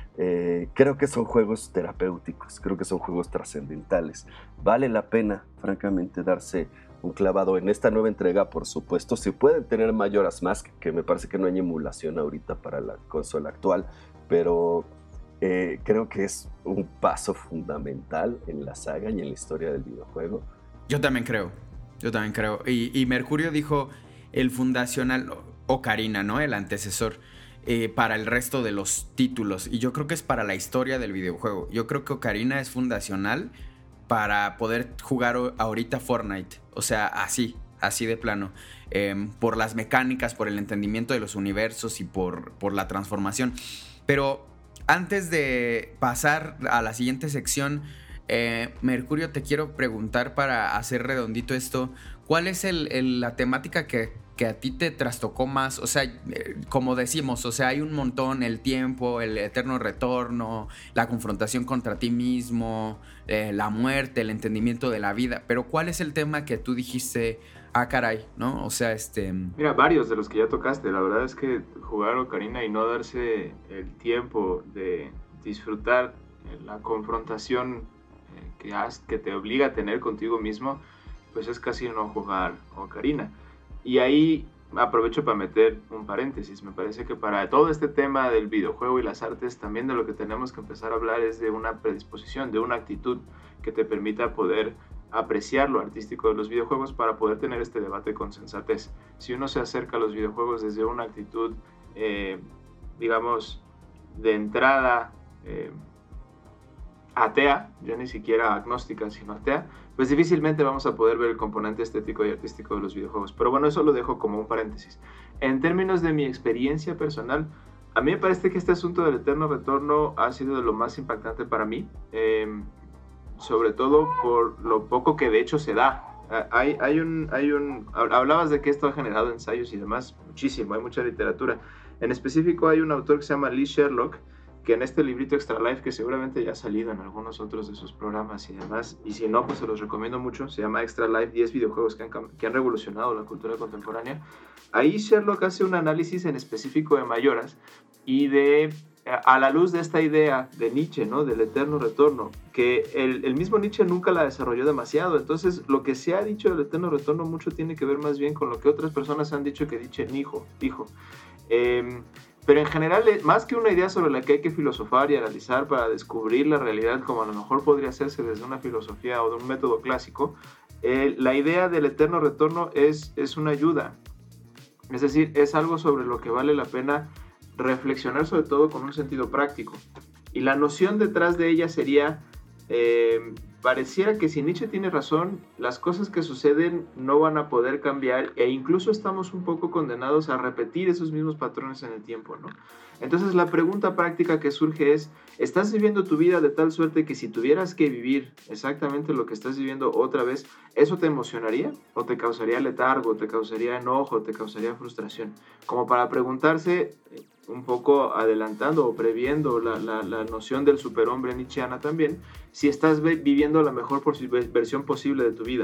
Eh, creo que son juegos terapéuticos, creo que son juegos trascendentales. Vale la pena, francamente, darse un clavado en esta nueva entrega, por supuesto. Si pueden tener Majora's Mask, que me parece que no hay emulación ahorita para la consola actual, pero eh, creo que es un paso fundamental en la saga y en la historia del videojuego. Yo también creo, yo también creo. Y, y Mercurio dijo el fundacional Ocarina, ¿no? El antecesor. Eh, para el resto de los títulos, y yo creo que es para la historia del videojuego. Yo creo que Ocarina es fundacional para poder jugar ahorita Fortnite, o sea, así, así de plano, eh, por las mecánicas, por el entendimiento de los universos y por, por la transformación. Pero antes de pasar a la siguiente sección, eh, Mercurio, te quiero preguntar, para hacer redondito esto, ¿cuál es el, el, la temática que que a ti te trastocó más? O sea, eh, como decimos, o sea, hay un montón: el tiempo, el eterno retorno, la confrontación contra ti mismo, eh, la muerte, el entendimiento de la vida. Pero ¿cuál es el tema que tú dijiste, ah, caray, ¿no? O sea, este... Mira, varios de los que ya tocaste. La verdad es que jugar Ocarina y no darse el tiempo de disfrutar la confrontación que, has, que te obliga a tener contigo mismo, pues es casi no jugar Ocarina. Y ahí aprovecho para meter un paréntesis. Me parece que para todo este tema del videojuego y las artes, también de lo que tenemos que empezar a hablar es de una predisposición, de una actitud que te permita poder apreciar lo artístico de los videojuegos, para poder tener este debate con sensatez. Si uno se acerca a los videojuegos desde una actitud, eh, digamos, de entrada eh, atea, ya ni siquiera agnóstica, sino atea, pues difícilmente vamos a poder ver el componente estético y artístico de los videojuegos. Pero bueno, eso lo dejo como un paréntesis. En términos de mi experiencia personal, a mí me parece que este asunto del eterno retorno ha sido de lo más impactante para mí, eh, sobre todo por lo poco que de hecho se da. Hay, hay un, hay un, hablabas de que esto ha generado ensayos y demás, muchísimo, hay mucha literatura. En específico hay un autor que se llama Lee Sherlock, que en este librito Extra Life, que seguramente ya ha salido en algunos otros de sus programas y demás, y si no, pues se los recomiendo mucho, se llama Extra Life, diez videojuegos que han, que han revolucionado la cultura contemporánea. Ahí Sherlock hace un análisis en específico de Majora's, y de, a la luz de esta idea de Nietzsche, ¿no? Del eterno retorno, que el, el mismo Nietzsche nunca la desarrolló demasiado. Entonces lo que se ha dicho del eterno retorno mucho tiene que ver más bien con lo que otras personas han dicho que Nietzsche dijo, dijo. Eh, Pero en general, más que una idea sobre la que hay que filosofar y analizar para descubrir la realidad, como a lo mejor podría hacerse desde una filosofía o de un método clásico, eh, la idea del eterno retorno es, es una ayuda. Es decir, es algo sobre lo que vale la pena reflexionar, sobre todo con un sentido práctico. Y la noción detrás de ella sería, eh, pareciera que si Nietzsche tiene razón, las cosas que suceden no van a poder cambiar e incluso estamos un poco condenados a repetir esos mismos patrones en el tiempo, ¿no? Entonces la pregunta práctica que surge es, ¿estás viviendo tu vida de tal suerte que si tuvieras que vivir exactamente lo que estás viviendo otra vez, eso te emocionaría? ¿O te causaría letargo, te causaría enojo, te causaría frustración? Como para preguntarse, un poco adelantando o previendo la, la, la noción del superhombre nietzscheana también, si estás viviendo la mejor versión posible de tu vida.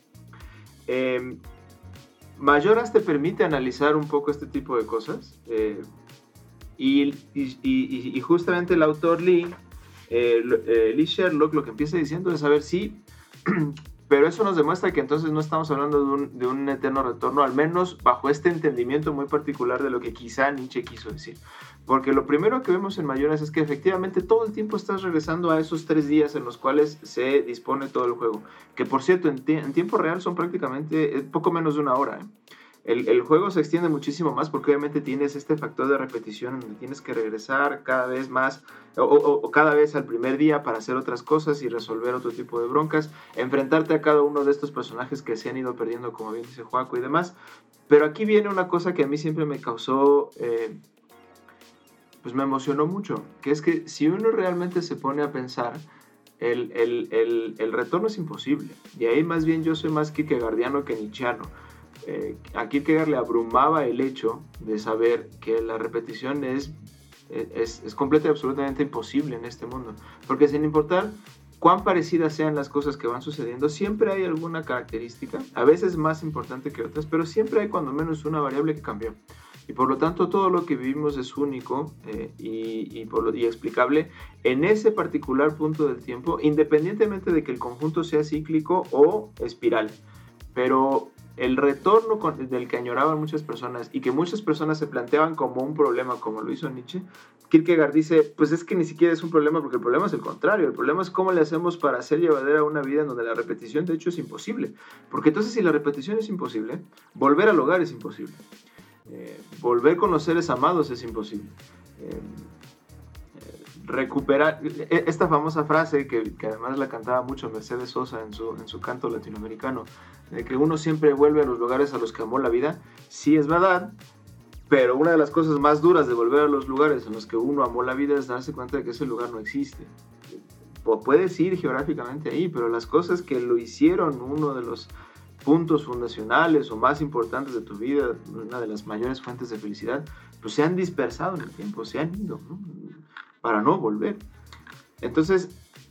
Eh, Mayoras te permite analizar un poco este tipo de cosas, eh, y, y, y, y justamente el autor Lee, eh, eh, Lee Sherlock, lo que empieza diciendo es, a ver, sí, pero eso nos demuestra que entonces no estamos hablando de un, de un eterno retorno, al menos bajo este entendimiento muy particular de lo que quizá Nietzsche quiso decir. Porque lo primero que vemos en Mayoras es que efectivamente todo el tiempo estás regresando a esos tres días en los cuales se dispone todo el juego. Que por cierto, en, en tiempo real son prácticamente poco menos de una hora, ¿eh? El, el juego se extiende muchísimo más porque obviamente tienes este factor de repetición donde tienes que regresar cada vez más o, o, o cada vez al primer día para hacer otras cosas y resolver otro tipo de broncas, enfrentarte a cada uno de estos personajes que se han ido perdiendo, como bien dice Joaco y demás. Pero aquí viene una cosa que a mí siempre me causó, eh, pues me emocionó mucho, que es que si uno realmente se pone a pensar, el, el, el, el retorno es imposible. Y ahí más bien yo soy más kierkegaardiano que nietzscheano. Eh, a Kierkegaard le abrumaba el hecho de saber que la repetición es, es, es completa y absolutamente imposible en este mundo, porque sin importar cuán parecidas sean las cosas que van sucediendo, siempre hay alguna característica, a veces más importante que otras, pero siempre hay cuando menos una variable que cambió, y por lo tanto todo lo que vivimos es único eh, y, y, por lo, y explicable en ese particular punto del tiempo, independientemente de que el conjunto sea cíclico o espiral. Pero el retorno con, del que añoraban muchas personas y que muchas personas se planteaban como un problema, como lo hizo Nietzsche, Kierkegaard dice, pues es que ni siquiera es un problema, porque el problema es el contrario. El problema es cómo le hacemos para hacer llevadera una vida en donde la repetición de hecho es imposible. Porque entonces si la repetición es imposible, volver al hogar es imposible. Eh, volver con los seres amados es imposible. Eh, recuperar esta famosa frase que, que además la cantaba mucho Mercedes Sosa en su, en su canto latinoamericano, de que uno siempre vuelve a los lugares a los que amó la vida. Sí, es verdad, pero una de las cosas más duras de volver a los lugares en los que uno amó la vida es darse cuenta de que ese lugar no existe. Puedes ir geográficamente ahí, pero las cosas que lo hicieron uno de los puntos fundacionales o más importantes de tu vida, una de las mayores fuentes de felicidad, pues se han dispersado en el tiempo, se han ido, ¿no? Para no volver. Entonces,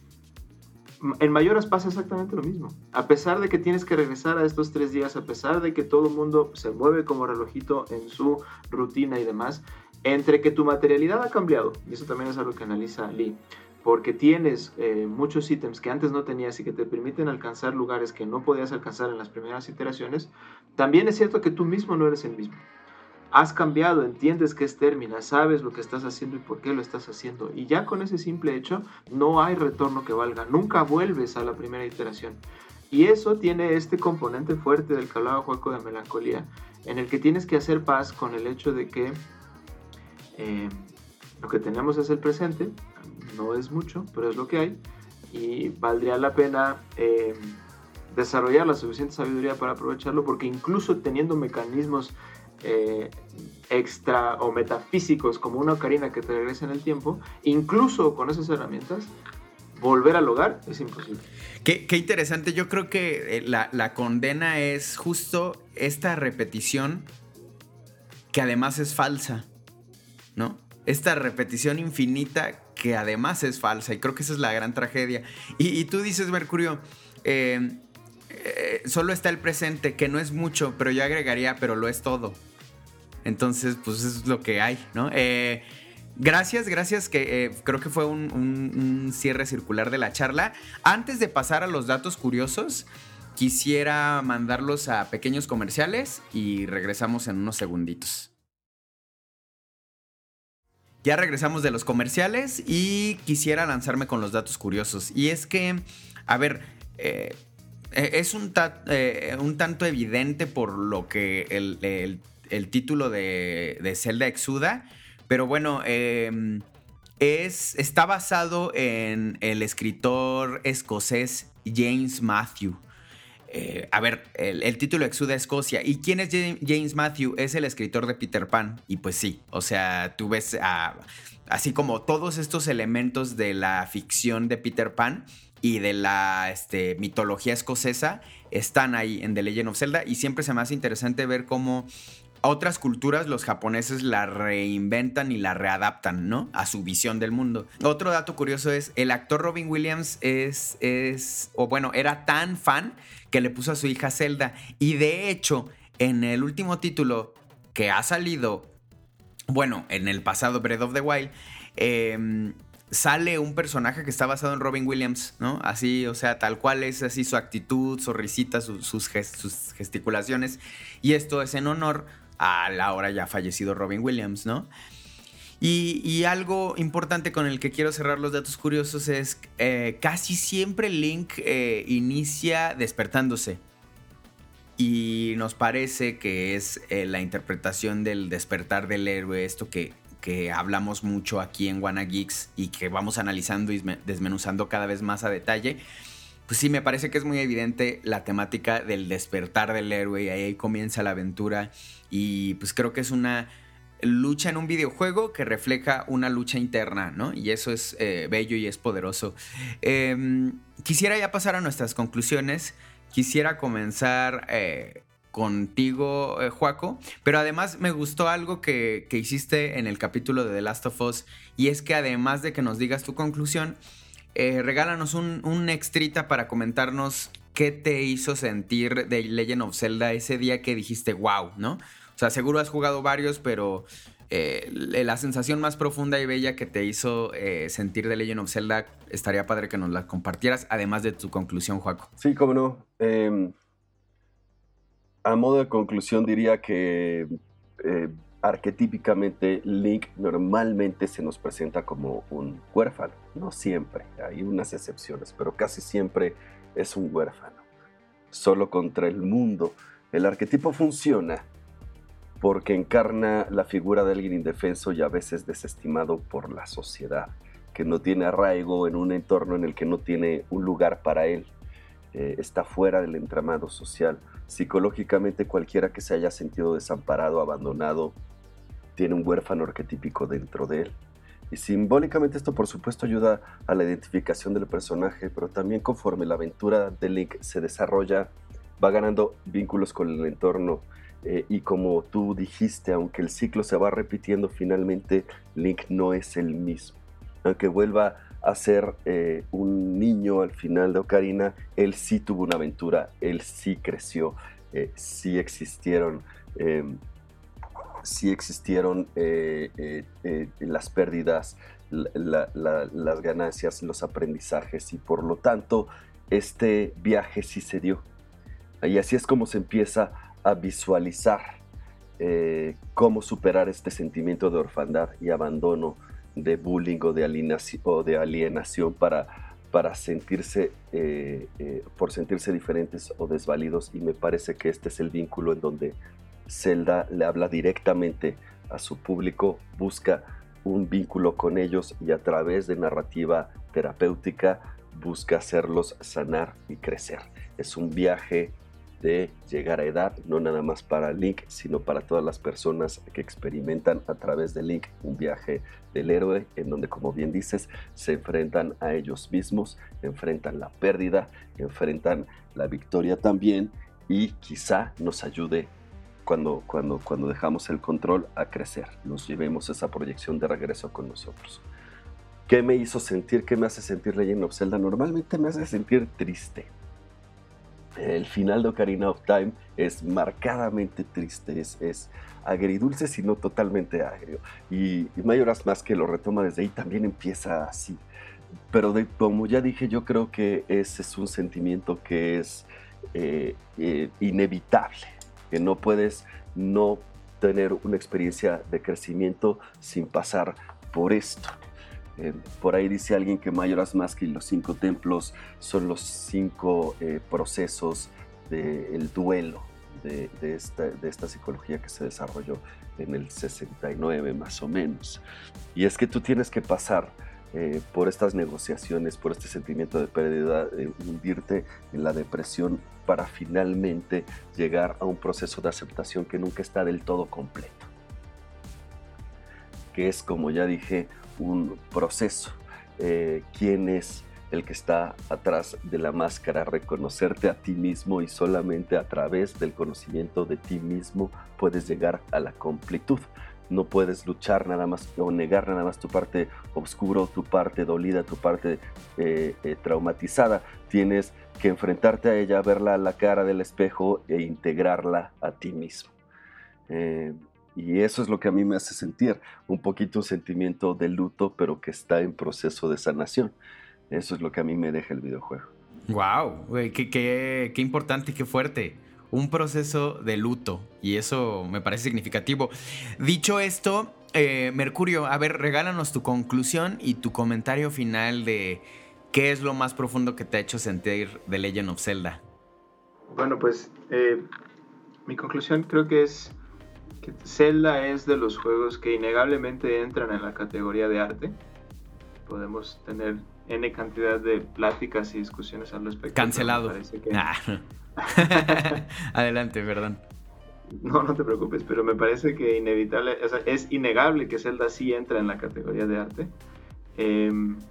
en Mayoras pasa exactamente lo mismo. A pesar de que tienes que regresar a estos tres días, a pesar de que todo el mundo se mueve como relojito en su rutina y demás, entre que tu materialidad ha cambiado, y eso también es algo que analiza Lee, porque tienes eh, muchos ítems que antes no tenías y que te permiten alcanzar lugares que no podías alcanzar en las primeras iteraciones, también es cierto que tú mismo no eres el mismo. Has cambiado, entiendes que es términa, sabes lo que estás haciendo y por qué lo estás haciendo. Y ya con ese simple hecho, no hay retorno que valga. Nunca vuelves a la primera iteración. Y eso tiene este componente fuerte del que hablaba Joaco de melancolía, en el que tienes que hacer paz con el hecho de que eh, lo que tenemos es el presente. No es mucho, pero es lo que hay. Y valdría la pena eh, desarrollar la suficiente sabiduría para aprovecharlo, porque incluso teniendo mecanismos Eh, extra o metafísicos como una ocarina que te regresa en el tiempo, incluso con esas herramientas, volver al hogar es imposible. Qué, qué interesante. Yo creo que eh, la, la condena es justo esta repetición que además es falsa, ¿no? Esta repetición infinita que además es falsa, y creo que esa es la gran tragedia. Y, y tú dices, Mercurio, eh, eh, solo está el presente, que no es mucho, pero yo agregaría, pero lo es todo. Entonces, pues es lo que hay, ¿no? Eh, gracias, gracias, que eh, creo que fue un, un, un cierre circular de la charla. Antes de pasar a los datos curiosos, quisiera mandarlos a pequeños comerciales y regresamos en unos segunditos. Ya regresamos de los comerciales y quisiera lanzarme con los datos curiosos. Y es que, a ver, eh, es un, ta- eh, un tanto evidente por lo que el... el el título de, de Zelda exuda, pero bueno, eh, es, está basado en el escritor escocés James Matthew. Eh, a ver, el, el título exuda Escocia. ¿Y quién es James Matthew? Es el escritor de Peter Pan. Y pues sí, o sea, tú ves a, así como todos estos elementos de la ficción de Peter Pan y de la este, mitología escocesa están ahí en The Legend of Zelda. Y siempre se me hace interesante ver cómo otras culturas, los japoneses la reinventan y la readaptan, ¿no? A su visión del mundo. Otro dato curioso es, el actor Robin Williams es, es, o bueno, era tan fan que le puso a su hija Zelda. Y de hecho, en el último título que ha salido, bueno, en el pasado Breath of the Wild, eh, sale un personaje que está basado en Robin Williams, ¿no? Así, o sea, tal cual es así su actitud, su risita, su, sus, gest, sus gesticulaciones. Y esto es en honor al ahora ya fallecido Robin Williams, ¿no? Y, y algo importante con el que quiero cerrar los datos curiosos es eh, casi siempre Link eh, inicia despertándose. Y nos parece que es eh, la interpretación del despertar del héroe, esto que, que hablamos mucho aquí en Wanna Geeks y que vamos analizando y desmenuzando cada vez más a detalle. Pues sí, me parece que es muy evidente la temática del despertar del héroe y ahí comienza la aventura. Y pues creo que es una lucha en un videojuego que refleja una lucha interna, ¿no? Y eso es eh, bello y es poderoso. Eh, quisiera ya pasar a nuestras conclusiones. Quisiera comenzar eh, contigo, eh, Joaco. Pero además me gustó algo que, que hiciste en el capítulo de The Last of Us. Y es que además de que nos digas tu conclusión, Eh, regálanos un, un extrita para comentarnos qué te hizo sentir de Legend of Zelda ese día que dijiste wow, ¿no? O sea, seguro has jugado varios, pero eh, la sensación más profunda y bella que te hizo eh, sentir de Legend of Zelda, estaría padre que nos la compartieras, además de tu conclusión, Joaco. Sí, cómo no. Eh, a modo de conclusión diría que eh, arquetípicamente Link normalmente se nos presenta como un huérfano. No siempre, hay unas excepciones, pero casi siempre es un huérfano. Solo contra el mundo. El arquetipo funciona porque encarna la figura de alguien indefenso y a veces desestimado por la sociedad, que no tiene arraigo en un entorno en el que no tiene un lugar para él. Eh, está fuera del entramado social. Psicológicamente, cualquiera que se haya sentido desamparado, abandonado, tiene un huérfano arquetípico dentro de él. Y simbólicamente esto, por supuesto, ayuda a la identificación del personaje, pero también conforme la aventura de Link se desarrolla, va ganando vínculos con el entorno. Eh, y como tú dijiste, aunque el ciclo se va repitiendo, finalmente Link no es el mismo. Aunque vuelva a ser eh, un niño al final de Ocarina, él sí tuvo una aventura, él sí creció, eh, sí existieron... Eh, sí existieron eh, eh, eh, las pérdidas, la, la, las ganancias, los aprendizajes, y por lo tanto este viaje sí se dio. Y así es como se empieza a visualizar eh, cómo superar este sentimiento de orfandad y abandono, de bullying o de alienación, o de alienación para, para sentirse, eh, eh, por sentirse diferentes o desvalidos. Y me parece que este es el vínculo en donde Zelda le habla directamente a su público, busca un vínculo con ellos y a través de narrativa terapéutica busca hacerlos sanar y crecer. Es un viaje de llegar a edad, no nada más para Link, sino para todas las personas que experimentan a través de Link un viaje del héroe, en donde, como bien dices, se enfrentan a ellos mismos, enfrentan la pérdida, enfrentan la victoria también, y quizá nos ayude Cuando, cuando, cuando dejamos el control a crecer, nos llevemos esa proyección de regreso con nosotros. ¿Qué me hizo sentir? ¿Qué me hace sentir Legend of Zelda? Normalmente me hace sentir triste. El final de Ocarina of Time es marcadamente triste, es, es agridulce, sino totalmente agrio. Y, y Majora's Mask, que lo retoma desde ahí, también empieza así. Pero de, como ya dije, yo creo que ese es un sentimiento que es eh, eh, inevitable, que no puedes no tener una experiencia de crecimiento sin pasar por esto. Eh, por ahí dice alguien que Majora's Mask y los cinco templos son los cinco eh, procesos del duelo, de, de, esta, de esta psicología que se desarrolló en el sesenta y nueve más o menos. Y es que tú tienes que pasar eh, por estas negociaciones, por este sentimiento de pérdida, eh, hundirte en la depresión para finalmente llegar a un proceso de aceptación que nunca está del todo completo. Que es, como ya dije, un proceso. Eh, ¿Quién es el que está atrás de la máscara? Reconocerte a ti mismo, y solamente a través del conocimiento de ti mismo puedes llegar a la completud. No puedes luchar nada más o negar nada más tu parte oscura, tu parte dolida, tu parte eh, eh, traumatizada. Tienes que enfrentarte a ella, verla a la cara del espejo e integrarla a ti mismo. Eh, y eso es lo que a mí me hace sentir un poquito un sentimiento de luto, pero que está en proceso de sanación. Eso es lo que a mí me deja el videojuego. Wow, güey, qué, qué, qué importante y qué fuerte. Un proceso de luto, y eso me parece significativo. Dicho esto, eh, Mercurio, a ver, regálanos tu conclusión y tu comentario final de qué es lo más profundo que te ha hecho sentir The Legend of Zelda. Bueno, pues eh, mi conclusión creo que es que Zelda es de los juegos que innegablemente entran en la categoría de arte. Podemos tener N cantidad de pláticas y discusiones al respecto. Cancelado. Me parece que... Ah. Adelante, perdón. No, no te preocupes, pero me parece que inevitable, o sea, es innegable que Zelda sí entra en la categoría de arte, eh,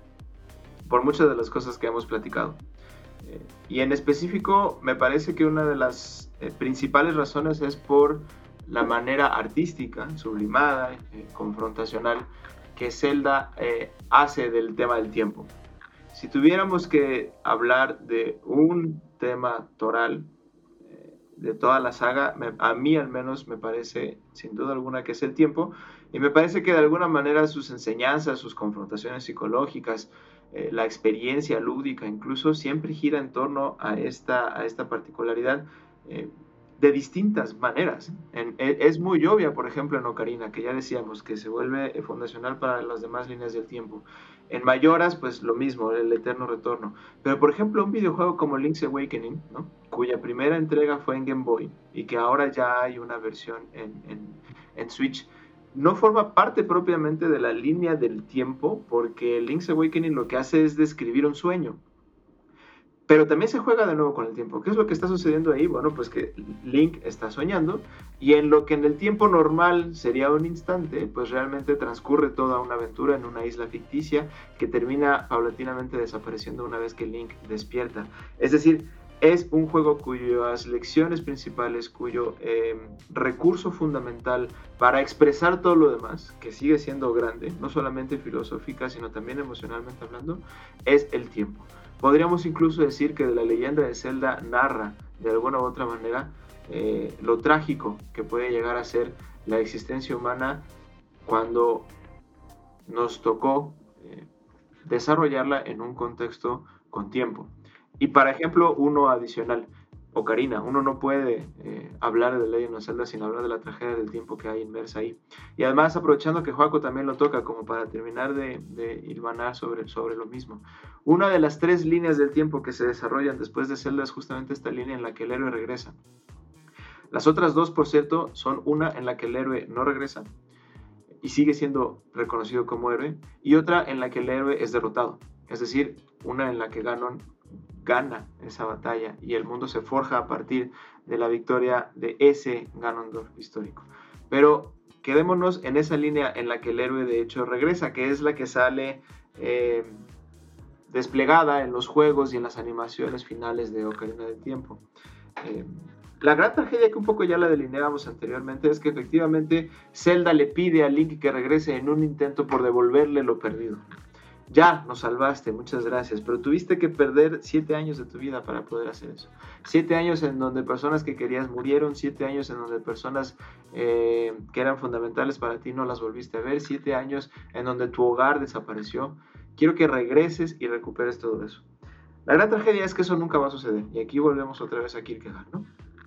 por muchas de las cosas que hemos platicado. Eh, y en específico, me parece que una de las eh, principales razones es por la manera artística, sublimada, eh, confrontacional, que Zelda eh, hace del tema del tiempo. Si tuviéramos que hablar de un tema toral eh, de toda la saga, me, a mí al menos me parece sin duda alguna que es el tiempo, y me parece que de alguna manera sus enseñanzas, sus confrontaciones psicológicas, eh, la experiencia lúdica incluso, siempre gira en torno a esta, a esta particularidad eh, de distintas maneras. En, es muy obvia, por ejemplo, en Ocarina, que ya decíamos que se vuelve fundacional para las demás líneas del tiempo. En Mayoras, pues lo mismo, el eterno retorno. Pero, por ejemplo, un videojuego como Link's Awakening, ¿no?, cuya primera entrega fue en Game Boy y que ahora ya hay una versión en, en, en Switch, no forma parte propiamente de la línea del tiempo, porque Link's Awakening lo que hace es describir un sueño. Pero también se juega de nuevo con el tiempo. ¿Qué es lo que está sucediendo ahí? Bueno, pues que Link está soñando, y en lo que en el tiempo normal sería un instante, pues realmente transcurre toda una aventura en una isla ficticia que termina paulatinamente desapareciendo una vez que Link despierta. Es decir, es un juego cuyas lecciones principales, cuyo eh, recurso fundamental para expresar todo lo demás, que sigue siendo grande, no solamente filosófica, sino también emocionalmente hablando, es el tiempo. Podríamos incluso decir que la leyenda de Zelda narra, de alguna u otra manera, eh, lo trágico que puede llegar a ser la existencia humana cuando nos tocó eh, desarrollarla en un contexto con tiempo. Y, por ejemplo, uno adicional, Ocarina. Uno no puede eh, hablar de The Legend of Zelda sin hablar de la tragedia del tiempo que hay inmersa ahí. Y además, aprovechando que Joaco también lo toca, como para terminar de, de hilvanar sobre, sobre lo mismo. Una de las tres líneas del tiempo que se desarrollan después de Zelda es justamente esta línea en la que el héroe regresa. Las otras dos, por cierto, son una en la que el héroe no regresa y sigue siendo reconocido como héroe, y otra en la que el héroe es derrotado. Es decir, una en la que Ganon gana esa batalla y el mundo se forja a partir de la victoria de ese Ganondorf histórico. Pero quedémonos en esa línea en la que el héroe de hecho regresa, que es la que sale eh, desplegada en los juegos y en las animaciones finales de Ocarina del Tiempo. Eh, la gran tragedia, que un poco ya la delineábamos anteriormente, es que efectivamente Zelda le pide a Link que regrese en un intento por devolverle lo perdido. Ya, nos salvaste, muchas gracias, pero tuviste que perder siete años de tu vida para poder hacer eso. Siete años en donde personas que querías murieron, siete años en donde personas eh, que eran fundamentales para ti no las volviste a ver, siete años en donde tu hogar desapareció. Quiero que regreses y recuperes todo eso. La gran tragedia es que eso nunca va a suceder, y aquí volvemos otra vez a Kierkegaard, ¿no?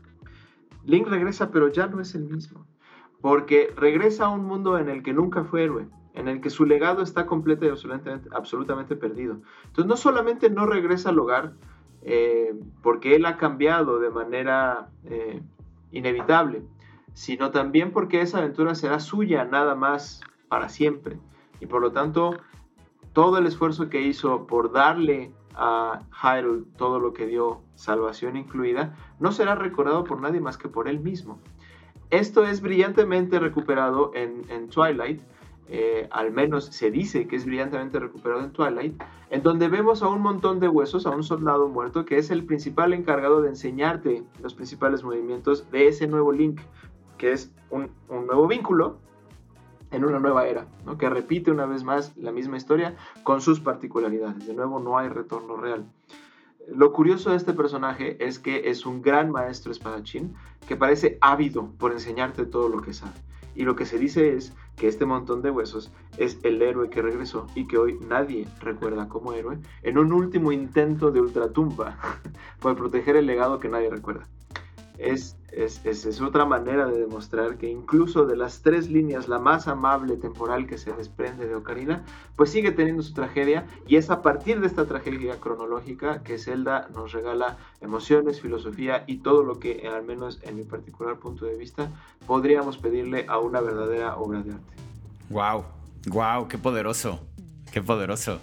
Link regresa, pero ya no es el mismo, porque regresa a un mundo en el que nunca fue héroe, en el que su legado está completo y absolutamente, absolutamente perdido. Entonces no solamente no regresa al hogar, eh, porque él ha cambiado de manera eh, inevitable, sino también porque esa aventura será suya nada más para siempre. Y por lo tanto, todo el esfuerzo que hizo por darle a Hyrule todo lo que dio, salvación incluida, no será recordado por nadie más que por él mismo. Esto es brillantemente recuperado en, en Twilight, eh, al menos se dice que es brillantemente recuperado en Twilight, en donde vemos a un montón de huesos, a un soldado muerto, que es el principal encargado de enseñarte los principales movimientos de ese nuevo Link, que es un, un nuevo vínculo en una nueva era, ¿no? Que repite una vez más la misma historia con sus particularidades. De nuevo, no hay retorno real. Lo curioso de este personaje es que es un gran maestro espadachín que parece ávido por enseñarte todo lo que sabe. Y lo que se dice es que este montón de huesos es el héroe que regresó y que hoy nadie recuerda como héroe en un último intento de ultratumba por proteger el legado que nadie recuerda. Es, es, es, es otra manera de demostrar que incluso de las tres líneas, la más amable temporal que se desprende de Ocarina, pues sigue teniendo su tragedia, y es a partir de esta tragedia cronológica que Zelda nos regala emociones, filosofía y todo lo que, al menos en mi particular punto de vista, podríamos pedirle a una verdadera obra de arte. Wow, wow, qué poderoso, qué poderoso.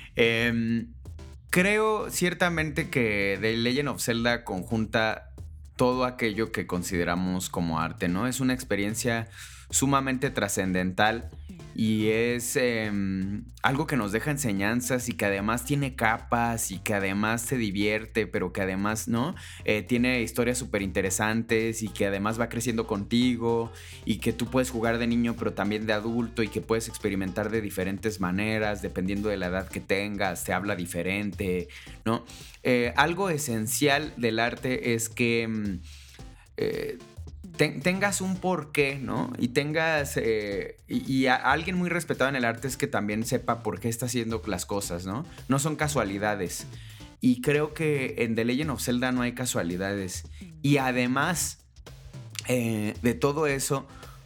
Eh, creo ciertamente que The Legend of Zelda conjunta todo aquello que consideramos como arte, ¿no? Es una experiencia sumamente trascendental y es eh, algo que nos deja enseñanzas y que además tiene capas y que además te divierte, pero que además, ¿no? Eh, tiene historias súper interesantes y que además va creciendo contigo y que tú puedes jugar de niño pero también de adulto y que puedes experimentar de diferentes maneras dependiendo de la edad que tengas, te habla diferente, ¿no? Eh, algo esencial del arte es que eh, te, tengas un porqué, ¿no? Y tengas... Eh, y, y a, a alguien muy respetado en el arte es que también sepa por qué está haciendo las cosas, ¿no? No son casualidades. Y creo que en The Legend of Zelda no hay casualidades. Y además eh, de todo eso,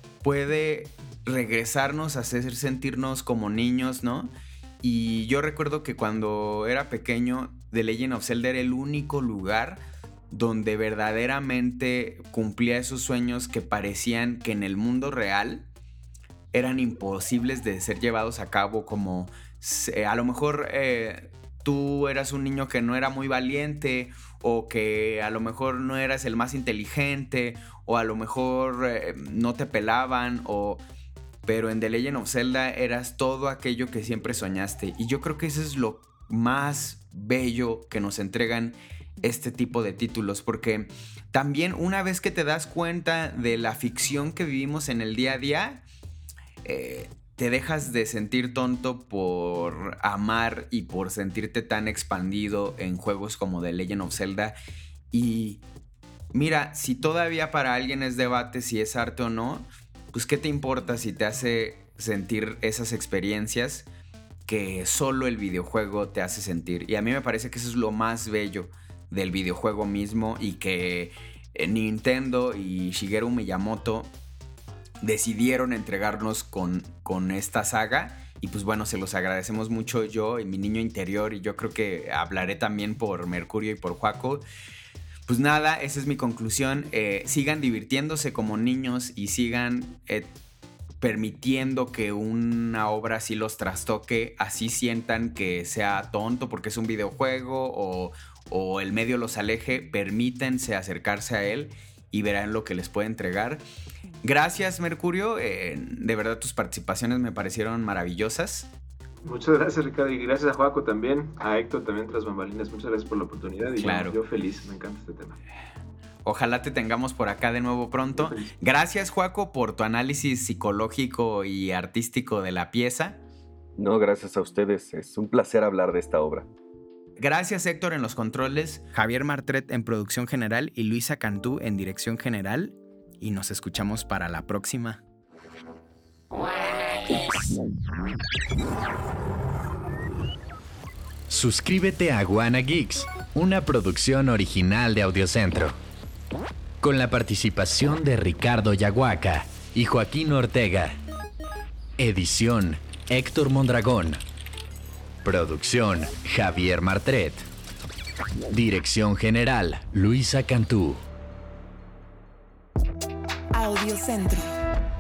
puede regresarnos a hacer sentirnos como niños, ¿no? Y yo recuerdo que cuando era pequeño, The Legend of Zelda era el único lugar donde verdaderamente cumplía esos sueños que parecían que en el mundo real eran imposibles de ser llevados a cabo, como eh, a lo mejor eh, tú eras un niño que no era muy valiente, o que a lo mejor no eras el más inteligente, o a lo mejor eh, no te pelaban, o... pero en The Legend of Zelda eras todo aquello que siempre soñaste. Y yo creo que eso es lo más bello que nos entregan este tipo de títulos, porque también una vez que te das cuenta de la ficción que vivimos en el día a día, eh, te dejas de sentir tonto por amar y por sentirte tan expandido en juegos como The Legend of Zelda. Y mira, si todavía para alguien es debate si es arte o no, pues ¿qué te importa si te hace sentir esas experiencias que solo el videojuego te hace sentir? Y a mí me parece que eso es lo más bello del videojuego mismo, y que Nintendo y Shigeru Miyamoto decidieron entregarnos con, con esta saga. Y pues bueno, se los agradecemos mucho yo y mi niño interior, y yo creo que hablaré también por Mercurio y por Juaco. Pues nada, esa es mi conclusión. Eh, sigan divirtiéndose como niños y sigan eh, permitiendo que una obra así los trastoque, así sientan que sea tonto porque es un videojuego, o, o el medio los aleje. Permítanse acercarse a él y verán lo que les puede entregar. Gracias, Mercurio. Eh, de verdad, tus participaciones me parecieron maravillosas. Muchas gracias, Ricardo, y gracias a Juaco también, a Héctor también tras bambalinas. Muchas gracias por la oportunidad, y claro, bueno, yo feliz, me encanta este tema. Ojalá te tengamos por acá de nuevo pronto. Gracias, Juaco, por tu análisis psicológico y artístico de la pieza. No, gracias a ustedes, es un placer hablar de esta obra. Gracias, Héctor, en los controles, Javier Martret en producción general y Luisa Cantú en dirección general. Y nos escuchamos para la próxima. Suscríbete a Wanna Geeks, una producción original de Audiocentro, con la participación de Ricardo Yaguaca y Joaquín Ortega. Edición Héctor Mondragón. Producción Javier Martret. Dirección general Luisa Cantú. Audiocentro.